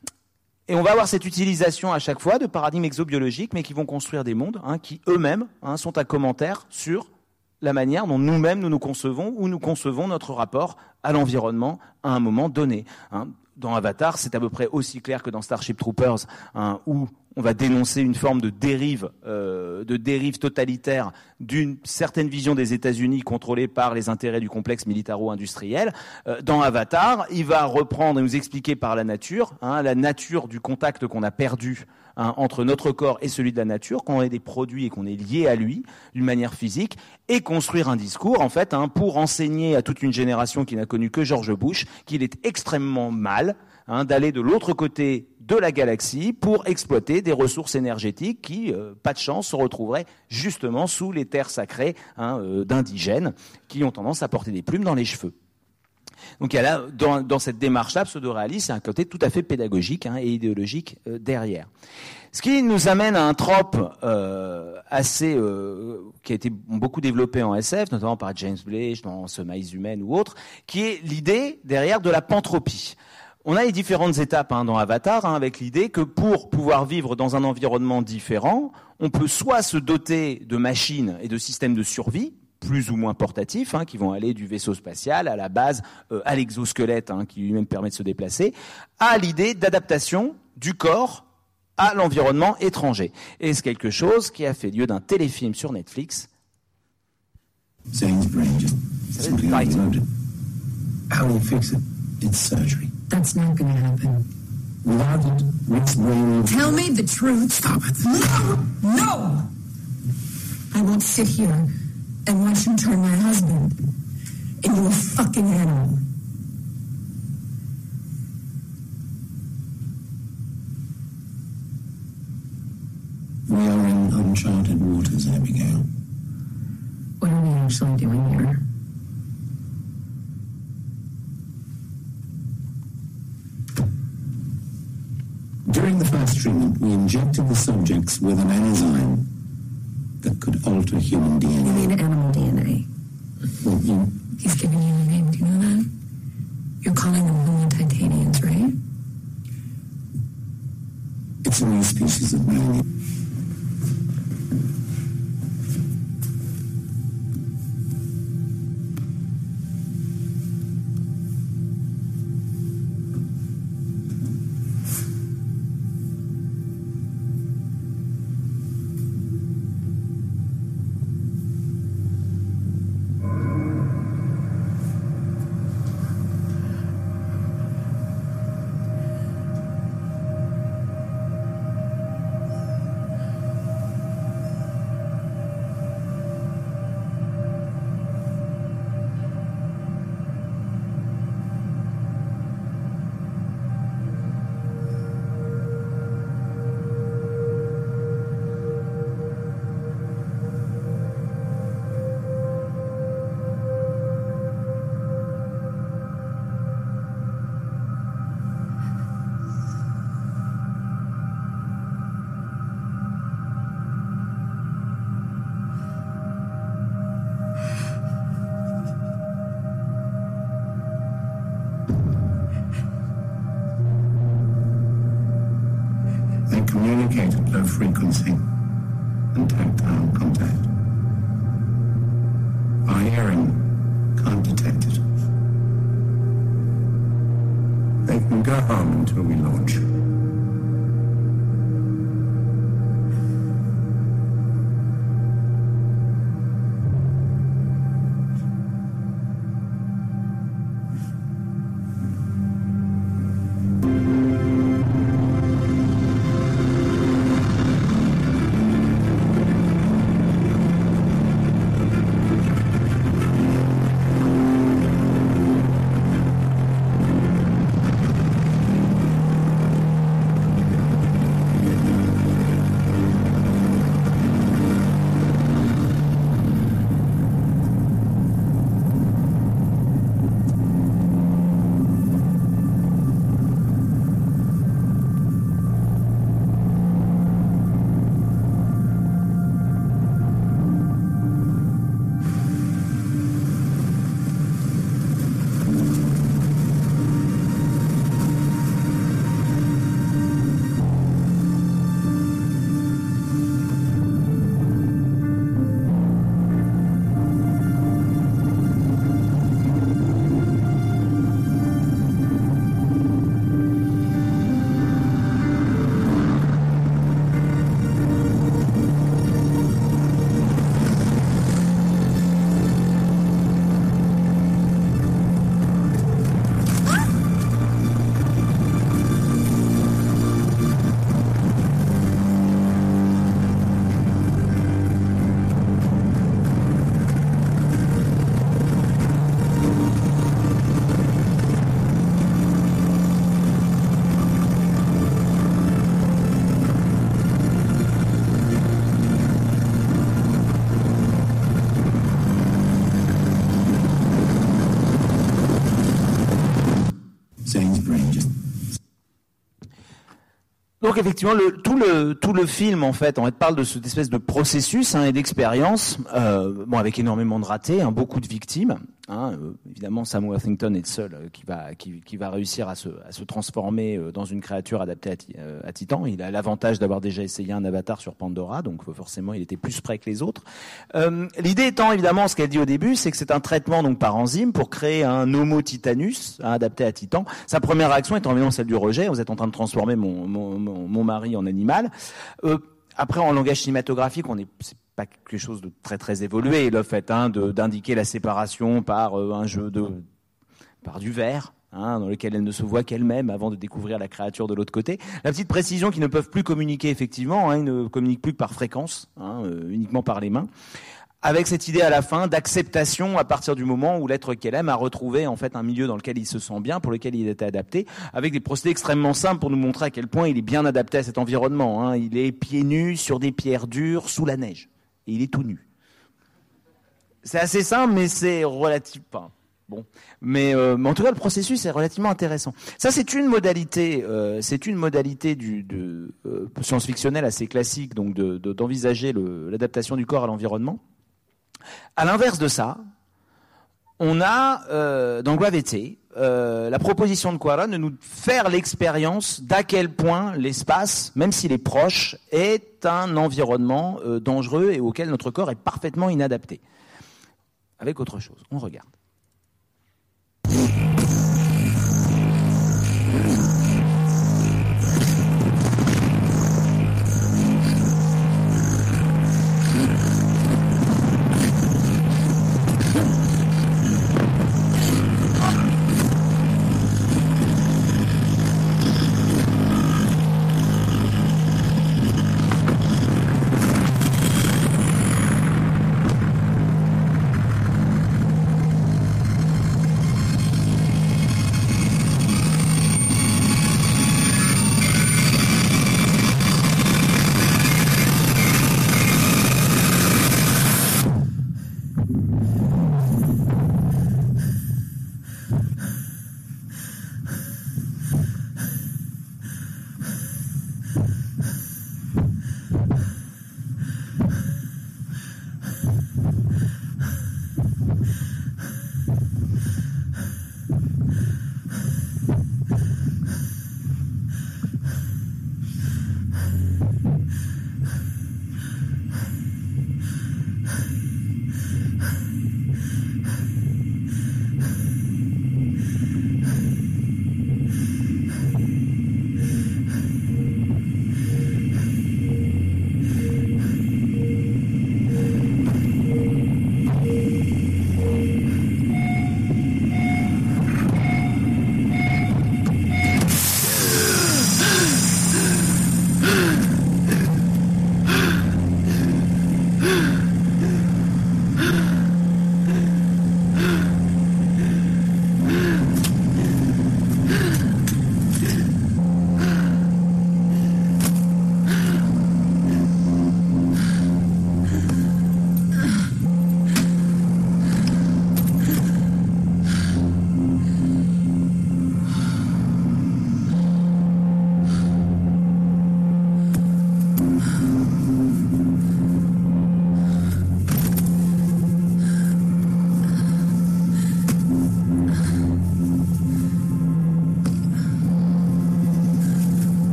Et on va avoir cette utilisation à chaque fois de paradigmes exobiologiques, mais qui vont construire des mondes hein, qui eux-mêmes hein, sont à commentaire sur la manière dont nous-mêmes nous nous concevons ou nous concevons notre rapport à l'environnement à un moment donné. Hein. Dans Avatar, c'est à peu près aussi clair que dans Starship Troopers, hein, où on va dénoncer une forme de dérive, euh, de dérive totalitaire d'une certaine vision des États-Unis contrôlée par les intérêts du complexe militaro-industriel. Euh, dans Avatar, il va reprendre et nous expliquer par la nature, hein, la nature du contact qu'on a perdu hein, entre notre corps et celui de la nature, qu'on est des produits et qu'on est lié à lui d'une manière physique, et construire un discours en fait hein, pour enseigner à toute une génération qui n'a connu que George Bush qu'il est extrêmement mal hein, d'aller de l'autre côté de la galaxie pour exploiter des ressources énergétiques qui, euh, pas de chance, se retrouveraient justement sous les terres sacrées hein, euh, d'indigènes qui ont tendance à porter des plumes dans les cheveux. Donc il y a là, dans, dans cette démarche-là, pseudo-réaliste, il y a un côté tout à fait pédagogique hein, et idéologique euh, derrière. Ce qui nous amène à un trope euh, assez euh, qui a été beaucoup développé en S F, notamment par James Blake dans Semailles humaines ou autres, qui est l'idée derrière de la pantropie. On a les différentes étapes hein, dans Avatar, hein, avec l'idée que pour pouvoir vivre dans un environnement différent, on peut soit se doter de machines et de systèmes de survie, plus ou moins portatifs, hein, qui vont aller du vaisseau spatial à la base, euh, à l'exosquelette, hein, qui lui-même permet de se déplacer, à l'idée d'adaptation du corps à l'environnement étranger. Et c'est quelque chose qui a fait lieu d'un téléfilm sur Netflix. Sainsbury just simply Right. overloaded. How will you fix it? It's surgery. That's not going to happen. Without it, Rick's brain will... Tell me the truth. Stop it. No! No! I won't sit here and watch you turn my husband into a fucking animal. We are in uncharted waters, Abigail. What are we actually doing here? During the first treatment, we injected the subjects with an enzyme that could alter human D N A. You mean animal D N A? Well, you, He's giving you a name, do you know that? You're calling them Homo Titanians, right? it's a new species of man. low frequency and tactile contact. Our hearing can't detect it. They can go home until we launch. Donc effectivement, le, tout le tout le film en fait, on parle de cette espèce de processus hein, et d'expérience, euh, bon avec énormément de ratés, hein, beaucoup de victimes. Hein, euh, évidemment, Sam Worthington est le seul euh, qui va qui, qui va réussir à se à se transformer euh, dans une créature adaptée à, euh, à Titan. Il a l'avantage d'avoir déjà essayé un avatar sur Pandora, donc euh, forcément il était plus prêt que les autres. Euh, l'idée étant évidemment ce qu'elle dit au début, c'est que c'est un traitement donc par enzyme pour créer un Homo titanus hein, adapté à Titan. Sa première réaction étant évidemment celle du rejet. Vous êtes en train de transformer mon mon mon, mon mari en animal. Euh, après en langage cinématographique, on est c'est pas quelque chose de très très évolué, le fait hein, de, d'indiquer la séparation par euh, un jeu de par du verre, hein, dans lequel elle ne se voit qu'elle-même avant de découvrir la créature de l'autre côté. La petite précision qu'ils ne peuvent plus communiquer effectivement, hein, ils ne communiquent plus que par fréquence, hein, euh, uniquement par les mains. Avec cette idée à la fin d'acceptation à partir du moment où l'être qu'elle aime a retrouvé en fait un milieu dans lequel il se sent bien, pour lequel il était adapté, avec des procédés extrêmement simples pour nous montrer à quel point il est bien adapté à cet environnement. Hein. Il est pieds nus sur des pierres dures sous la neige. Et il est tout nu. C'est assez simple, mais c'est relatif. Enfin, bon, mais, euh, mais en tout cas, le processus est relativement intéressant. Ça, c'est une modalité, euh, c'est une modalité du de euh, science-fictionnelle assez classique, donc de, de, d'envisager le, l'adaptation du corps à l'environnement. À l'inverse de ça, on a euh, dans Gravity euh, la proposition de Quaron de nous faire l'expérience d'à quel point l'espace, même s'il est proche, est un environnement euh, dangereux et auquel notre corps est parfaitement inadapté. Avec autre chose, on regarde.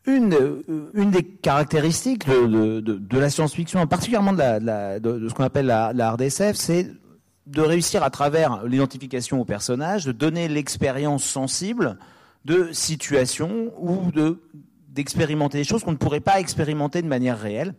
une, une des caractéristiques de, de, de la science-fiction, particulièrement de, la, de, la, de, de ce qu'on appelle la, la hard S F, c'est de réussir à travers l'identification au personnage, de donner l'expérience sensible de situations ou de, d'expérimenter des choses qu'on ne pourrait pas expérimenter de manière réelle.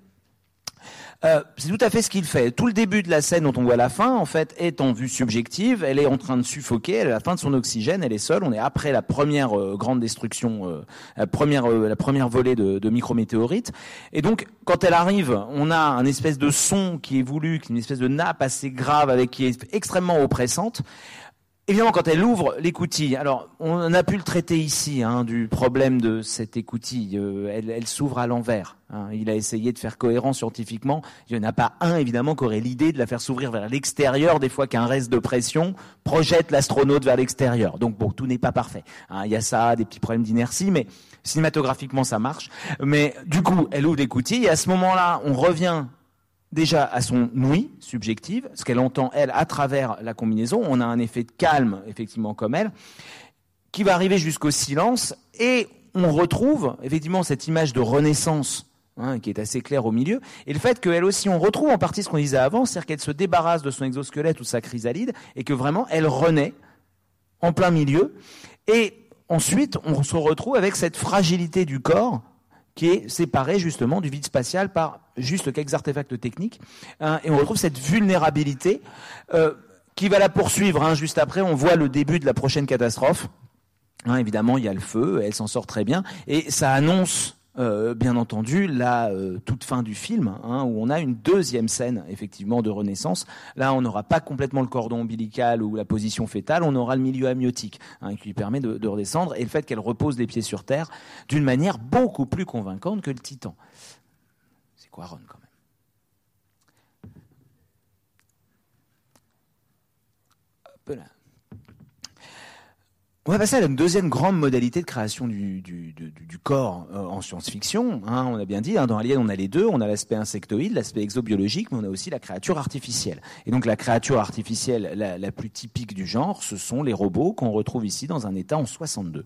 Euh, c'est tout à fait ce qu'il fait. Tout le début de la scène dont on voit la fin, en fait, est en vue subjective. Elle est en train de suffoquer. Elle est à la fin de son oxygène. Elle est seule. On est après la première euh, grande destruction, euh, la première, euh, la première volée de, de micrométéorites. Et donc, quand elle arrive, on a un espèce de son qui est voulu, une espèce de nappe assez grave avec qui est extrêmement oppressante. Évidemment, quand elle ouvre l'écoutille, alors on a pu le traiter ici, hein, du problème de cette écoutille. Euh, elle, elle s'ouvre à l'envers. Hein. Il a essayé de faire cohérent scientifiquement. Il n'y en a pas un, évidemment, qui aurait l'idée de la faire s'ouvrir vers l'extérieur, des fois qu'un reste de pression projette l'astronaute vers l'extérieur. Donc bon, tout n'est pas parfait. Hein. Il y a ça, des petits problèmes d'inertie, mais cinématographiquement, ça marche. Mais du coup, elle ouvre l'écoutille et à ce moment-là, on revient déjà à son ouïe subjective, ce qu'elle entend, elle, à travers la combinaison. On a un effet de calme, effectivement, comme elle, qui va arriver jusqu'au silence, et on retrouve, effectivement, cette image de renaissance, hein, qui est assez claire au milieu, et le fait qu'elle aussi, on retrouve en partie ce qu'on disait avant, c'est-à-dire qu'elle se débarrasse de son exosquelette ou de sa chrysalide, et que vraiment, elle renaît en plein milieu, et ensuite, on se retrouve avec cette fragilité du corps, qui est séparé justement du vide spatial par juste quelques artefacts techniques, hein, et on retrouve cette vulnérabilité euh, qui va la poursuivre. Hein, juste après, on voit le début de la prochaine catastrophe. Hein, évidemment, il y a le feu, elle s'en sort très bien, et ça annonce, euh, bien entendu, la euh, toute fin du film, hein, où on a une deuxième scène, effectivement, de renaissance. Là, on n'aura pas complètement le cordon ombilical ou la position fétale, on aura le milieu amniotique, hein, qui lui permet de, de redescendre, et le fait qu'elle repose les pieds sur terre d'une manière beaucoup plus convaincante que le Titan. C'est Quaron, quand même. Hop là. On va passer à la deuxième grande modalité de création du, du, du, du corps euh, en science-fiction. Hein, on a bien dit, hein, dans Alien, on a les deux. On a l'aspect insectoïde, l'aspect exobiologique, mais on a aussi la créature artificielle. Et donc la créature artificielle la, la plus typique du genre, ce sont les robots qu'on retrouve ici dans un état en soixante-deux.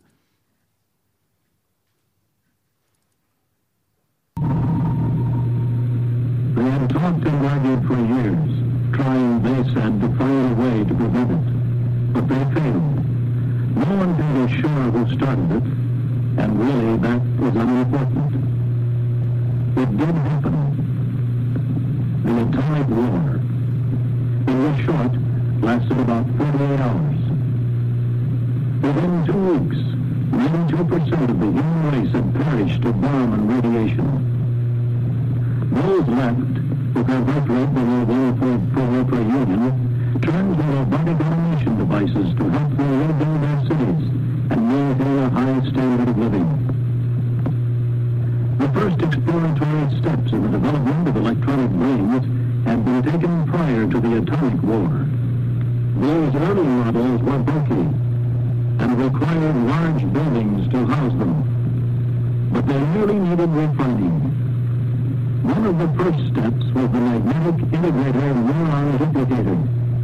They had talked and argued for years, trying, they said, to find a way to prevent it. But they failed. No one can be sure who started it, and really that was unimportant. It did happen. The atomic war. It was short, lasted about forty-eight hours. Within two weeks, ninety-two percent of the human race had perished to bomb and radiation. Those left, with their birth rate below one point four per union, turned to robotic automation devices to help them rebuild their cities and maintain a high standard of living. The first exploratory steps in the development of electronic brains had been taken prior to the atomic war. Those early models were bulky and required large buildings to house them, but they really needed refining. One of the first steps was the magnetic integrator neuron duplicator.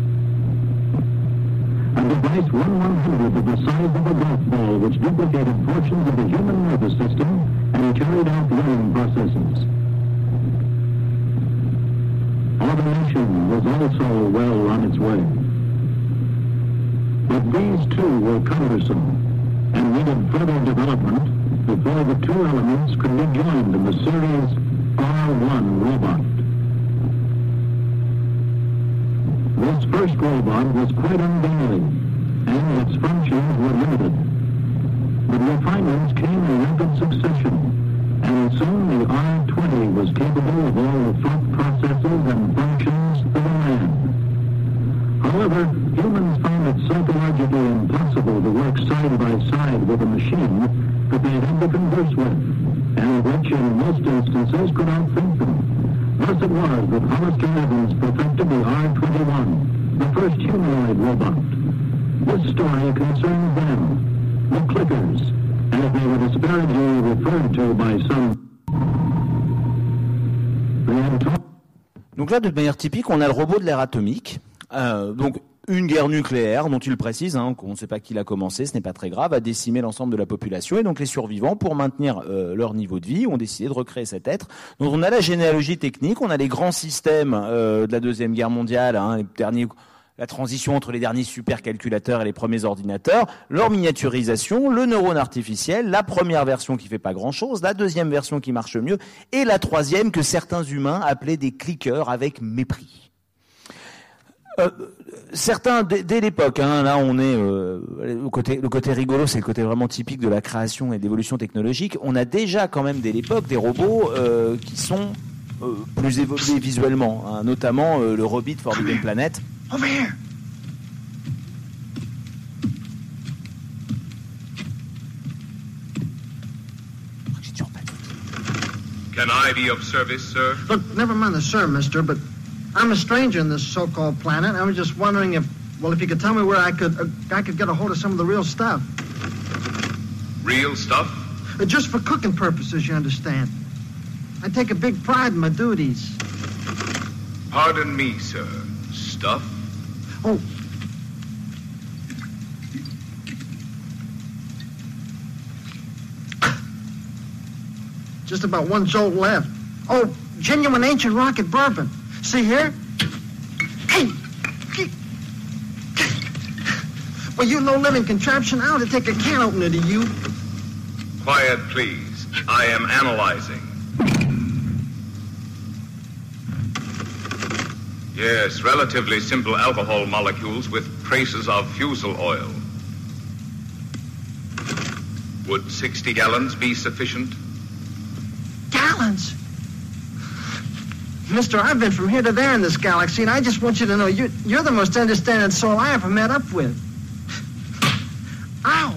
A device one one-hundredth of the size of a golf ball which duplicated portions of the human nervous system and carried out learning processes. Automation was also well on its way. But these too were cumbersome and needed further development before the two elements could be joined in the series R one robot. This first robot was quite ungainly, and its functions were limited. But refinements came in rapid succession, and soon the R twenty was capable of all the thought processes and functions of a man. However, humans found it psychologically impossible to work side by side with a machine that they had to converse with, and which in most instances could outthink them. Thus it was that Hollister Evans perfected the R twenty-one, the first humanoid robot. This story concerns them, the clickers, as they were disparagingly referred to by some. They had talked. Donc là, de manière typique, on a le robot de l'ère atomique. Euh, donc une guerre nucléaire, dont il précise, hein, qu'on ne sait pas qui l'a commencé, ce n'est pas très grave, a décimé l'ensemble de la population. Et donc les survivants, pour maintenir euh, leur niveau de vie, ont décidé de recréer cet être. Donc on a la généalogie technique, on a les grands systèmes euh, de la Deuxième Guerre mondiale, hein, les derniers, la transition entre les derniers supercalculateurs et les premiers ordinateurs, leur miniaturisation, le neurone artificiel, la première version qui fait pas grand-chose, la deuxième version qui marche mieux, et la troisième que certains humains appelaient des clickers avec mépris. Euh, certains, dès, dès l'époque, hein, là on est euh, le côté, le côté rigolo, c'est le côté vraiment typique de la création et d'évolution technologique. On a déjà quand même dès l'époque des robots euh, qui sont euh, plus évolués visuellement, hein, notamment euh, le Robot Forbidden Planet. Over here. Can I be of service, sir? Look, never mind the sir, mister, but I'm a stranger in this so-called planet. I was just wondering if, well, if you could tell me where I could, uh, I could get a hold of some of the real stuff. Real stuff? Uh, just for cooking purposes, you understand. I take a big pride in my duties. Pardon me, sir. Stuff? Oh. Just about one jolt left. Oh, genuine ancient rocket bourbon. See here? Hey! Well, you low-living contraption, I ought to take a can opener to you. Quiet, please. I am analyzing. Yes, relatively simple alcohol molecules with traces of fusel oil. Would sixty gallons be sufficient? Gallons? Mister, I've been from here to there in this galaxy, and I just want you to know you're, you're the most understanding soul I ever met up with. Ow!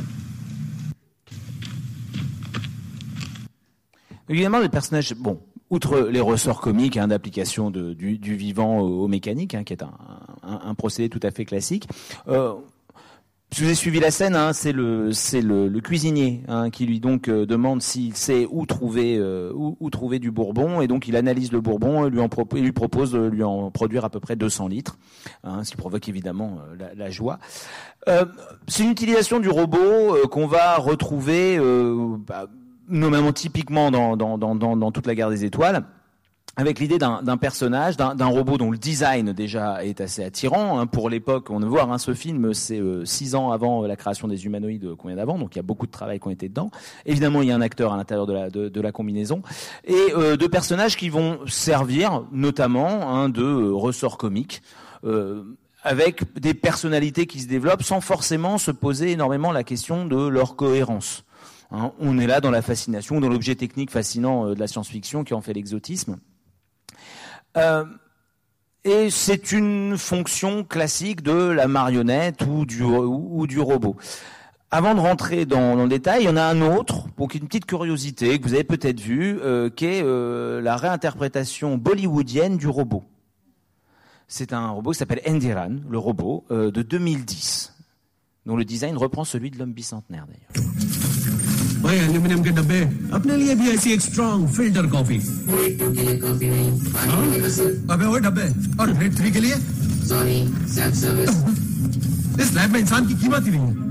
Évidemment, les personnages, bon, outre les ressorts comiques, hein, d'application de, du, du vivant au, au mécanique, hein, qui est un, un, un procédé tout à fait classique. Euh, Si vous avez suivi la scène, hein, c'est le c'est le, le cuisinier, hein, qui lui donc euh, demande s'il sait où trouver euh, où, où trouver du bourbon, et donc il analyse le bourbon et lui en pro- et lui propose de lui en produire à peu près deux cents litres, hein, ce qui provoque évidemment euh, la, la joie. Euh, c'est une utilisation du robot euh, qu'on va retrouver euh, bah, notamment typiquement dans dans dans dans, dans toute la guerre des étoiles, avec l'idée d'un, d'un personnage, d'un, d'un robot dont le design déjà est assez attirant, hein, pour l'époque. On va voir, hein, ce film, c'est euh, six ans avant la création des humanoïdes euh, qu'on vient d'avant, donc il y a beaucoup de travail qui ont été dedans. Évidemment, il y a un acteur à l'intérieur de la, de, de la combinaison, et euh, de personnages qui vont servir notamment, hein, de euh, ressorts comiques, euh, avec des personnalités qui se développent sans forcément se poser énormément la question de leur cohérence. Hein, on est là dans la fascination, dans l'objet technique fascinant euh, de la science-fiction qui en fait l'exotisme. Euh, et c'est une fonction classique de la marionnette ou du, ou, ou du robot. Avant de rentrer dans, dans le détail, il y en a un autre, pour une petite curiosité que vous avez peut-être vue, euh, qui est euh, la réinterprétation bollywoodienne du robot. C'est un robot qui s'appelle Endiran, le robot, euh, de deux mille dix, dont le design reprend celui de l'homme bicentenaire d'ailleurs. भाई एल्यूमिनियम के डब्बे अपने लिए भी ऐसी एक strong filter coffee अबे वो डब्बे और ग्रेड थ्री के लिए सॉरी सेल्फ सर्विस इस लैब में इंसान की कीमत ही नहीं है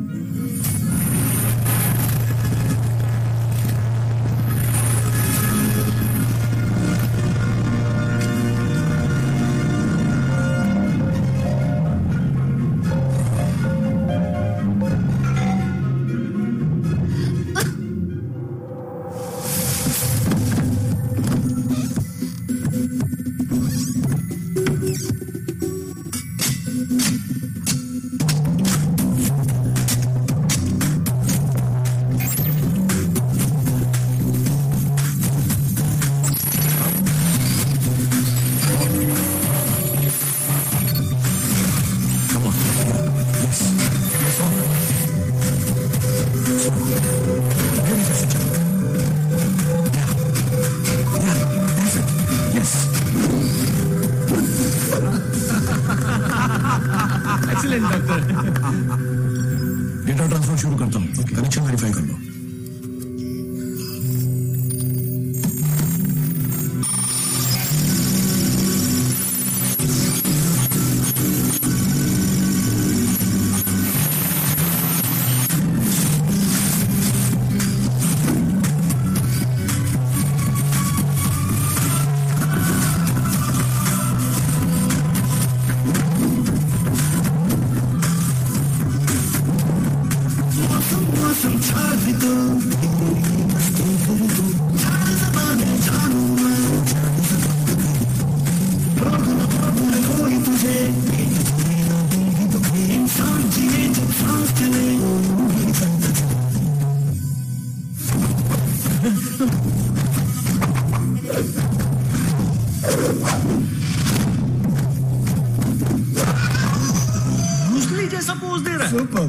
डेटा ट्रांसफर शुरू करता हूँ कनेक्शन वेरीफाई कर लो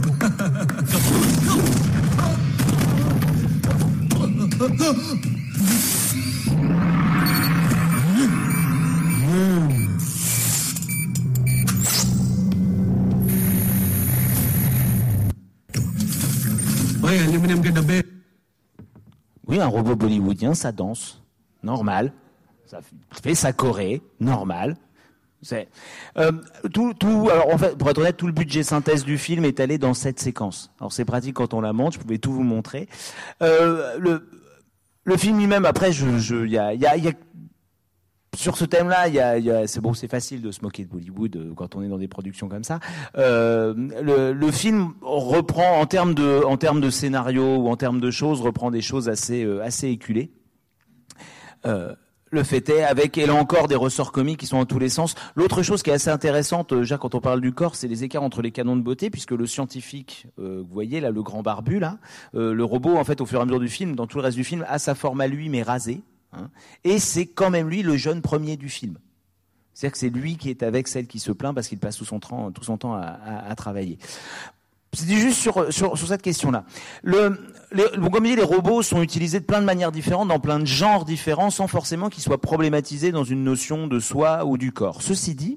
Oui, un robot bollywoodien, ça danse, normal. Ça fait sa choré, normal. C'est euh, tout, tout. Alors en fait, pour être honnête, tout le budget synthèse du film est allé dans cette séquence. Alors c'est pratique quand on la monte. Je pouvais tout vous montrer. Euh, le le film lui-même, après, je, je, il y a, il y a, il y a sur ce thème-là, il y a, il y a, c'est bon, c'est facile de se moquer de Bollywood euh, quand on est dans des productions comme ça. Euh, le, le film reprend en termes de, en termes de scénario ou en termes de choses, reprend des choses assez, euh, assez éculées. Euh, le fait est, avec, et là encore, des ressorts comiques qui sont dans tous les sens. L'autre chose qui est assez intéressante, déjà quand on parle du corps, c'est les écarts entre les canons de beauté, puisque le scientifique, euh, vous voyez là, le grand barbu là, euh, le robot, en fait, au fur et à mesure du film, dans tout le reste du film, a sa forme à lui, mais rasée. Hein, et c'est quand même lui le jeune premier du film. C'est-à-dire que c'est lui qui est avec celle qui se plaint parce qu'il passe tout son temps, tout son temps à, à, à travailler. C'était juste sur, sur, sur cette question-là. Le, les, comme je dis, les robots sont utilisés de plein de manières différentes, dans plein de genres différents, sans forcément qu'ils soient problématisés dans une notion de soi ou du corps. Ceci dit,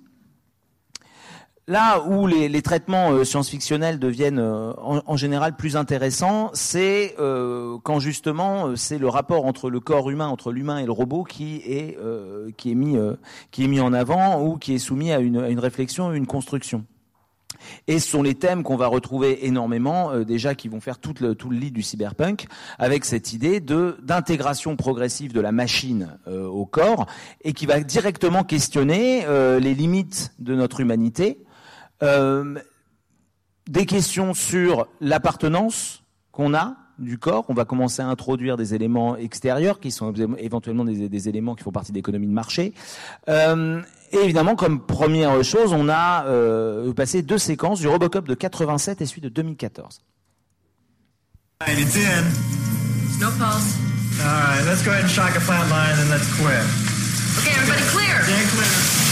là où les, les traitements euh, science-fictionnels deviennent euh, en, en général plus intéressants, c'est euh, quand justement euh, c'est le rapport entre le corps humain, entre l'humain et le robot qui est euh, qui est mis euh, qui est mis en avant ou qui est soumis à une, à une réflexion, à une construction. Et ce sont les thèmes qu'on va retrouver énormément, euh, déjà qui vont faire tout le, tout le lit du cyberpunk, avec cette idée de d'intégration progressive de la machine euh, au corps, et qui va directement questionner euh, les limites de notre humanité, euh, des questions sur l'appartenance qu'on a du corps. On va commencer à introduire des éléments extérieurs qui sont éventuellement des, des éléments qui font partie de l'économie de marché. Euh, et évidemment, comme première chose, on a euh, passé deux séquences du Robocop de quatre-vingt-sept et celui de deux mille quatorze. All right, it's in. No pulse. All right, let's go ahead and shock a flat line and let's quit. Okay, everybody clear. Yeah, clear.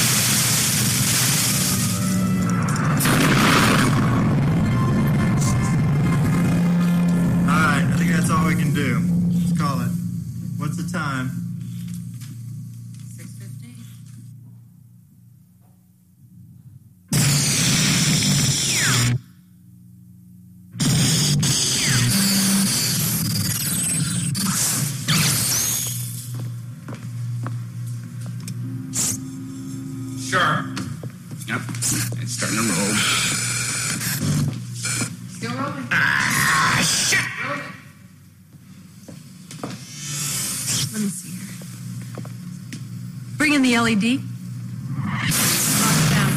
All right, I think that's all we can do. Let's call it. What's the time? six fifteen. Sure. Yep. It's starting to roll. Still rolling. Ah, shit! Rolling. Let me see here. Bring in the L E D. Lock it down.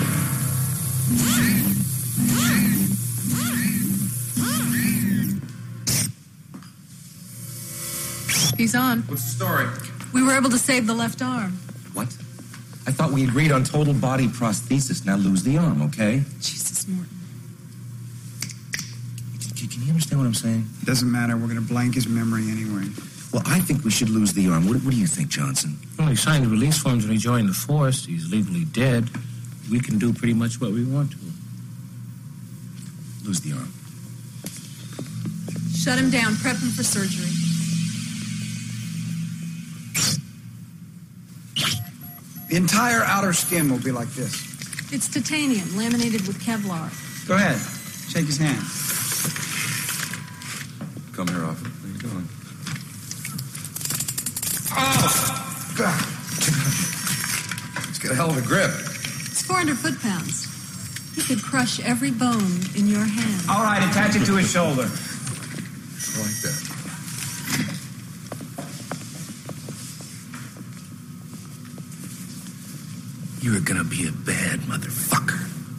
He's on. What's the story? We were able to save the left arm. What? I thought we agreed on total body prosthesis. Now lose the arm, okay? Jesus, Morton. Can, can you understand what I'm saying? It doesn't matter. We're going to blank his memory anyway. Well, I think we should lose the arm. What, what do you think, Johnson? Well, he signed the release forms when he joined the force. He's legally dead. We can do pretty much what we want to. Lose the arm. Shut him down. Prep him for surgery. The entire outer skin will be like this. It's titanium, laminated with Kevlar. Go ahead. Shake his hand. Come here, officer. Where you going? Oh! God. It's got a hell of a grip. It's four hundred foot-pounds. He could crush every bone in your hand. All right, attach it to his shoulder. I like that. You're gonna be a bad motherfucker.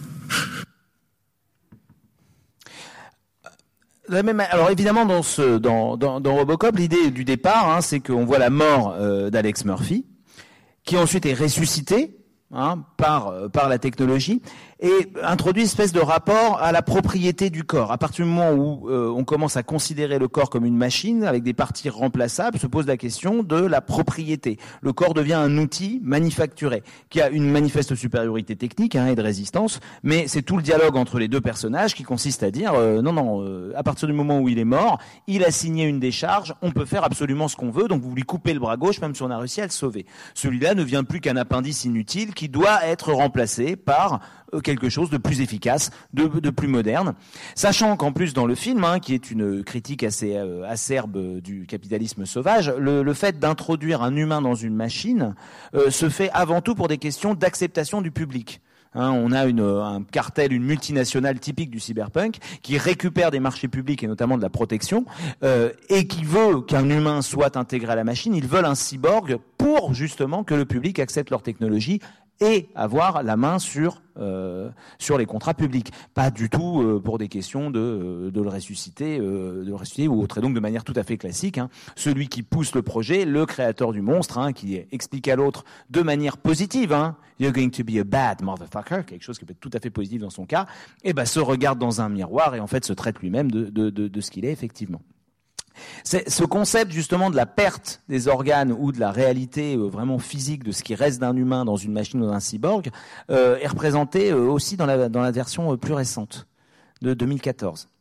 La même, alors évidemment dans ce dans dans, dans Robocop, l'idée du départ, hein, c'est qu'on voit la mort euh, d'Alex Murphy, qui ensuite est ressuscité hein, par par la technologie, et introduit une espèce de rapport à la propriété du corps. À partir du moment où euh, on commence à considérer le corps comme une machine avec des parties remplaçables, se pose la question de la propriété. Le corps devient un outil manufacturé qui a une manifeste supériorité technique hein, et de résistance, mais c'est tout le dialogue entre les deux personnages qui consiste à dire euh, non non, euh, à partir du moment où il est mort, il a signé une décharge, on peut faire absolument ce qu'on veut, donc vous lui coupez le bras gauche même si on a réussi à le sauver. Celui-là ne vient plus qu'un appendice inutile qui doit être remplacé par quelque chose de plus efficace, de, de plus moderne. Sachant qu'en plus dans le film, hein, qui est une critique assez euh, acerbe du capitalisme sauvage, le, le fait d'introduire un humain dans une machine euh, se fait avant tout pour des questions d'acceptation du public. Hein, on a une, un cartel, une multinationale typique du cyberpunk qui récupère des marchés publics et notamment de la protection euh, et qui veut qu'un humain soit intégré à la machine. Ils veulent un cyborg pour justement que le public accepte leur technologie et avoir la main sur euh, sur les contrats publics, pas du tout euh, pour des questions de de le ressusciter, euh, de le ressusciter ou autre. Et donc de manière tout à fait classique, hein, celui qui pousse le projet, le créateur du monstre, hein, qui explique à l'autre de manière positive, hein, you're going to be a bad motherfucker, quelque chose qui peut être tout à fait positif dans son cas, et ben se regarde dans un miroir et en fait se traite lui-même de de de, de ce qu'il est effectivement. C'est ce concept justement de la perte des organes ou de la réalité euh, vraiment physique de ce qui reste d'un humain dans une machine ou d'un cyborg euh, est représenté euh, aussi dans la, dans la version euh, plus récente de deux mille quatorze.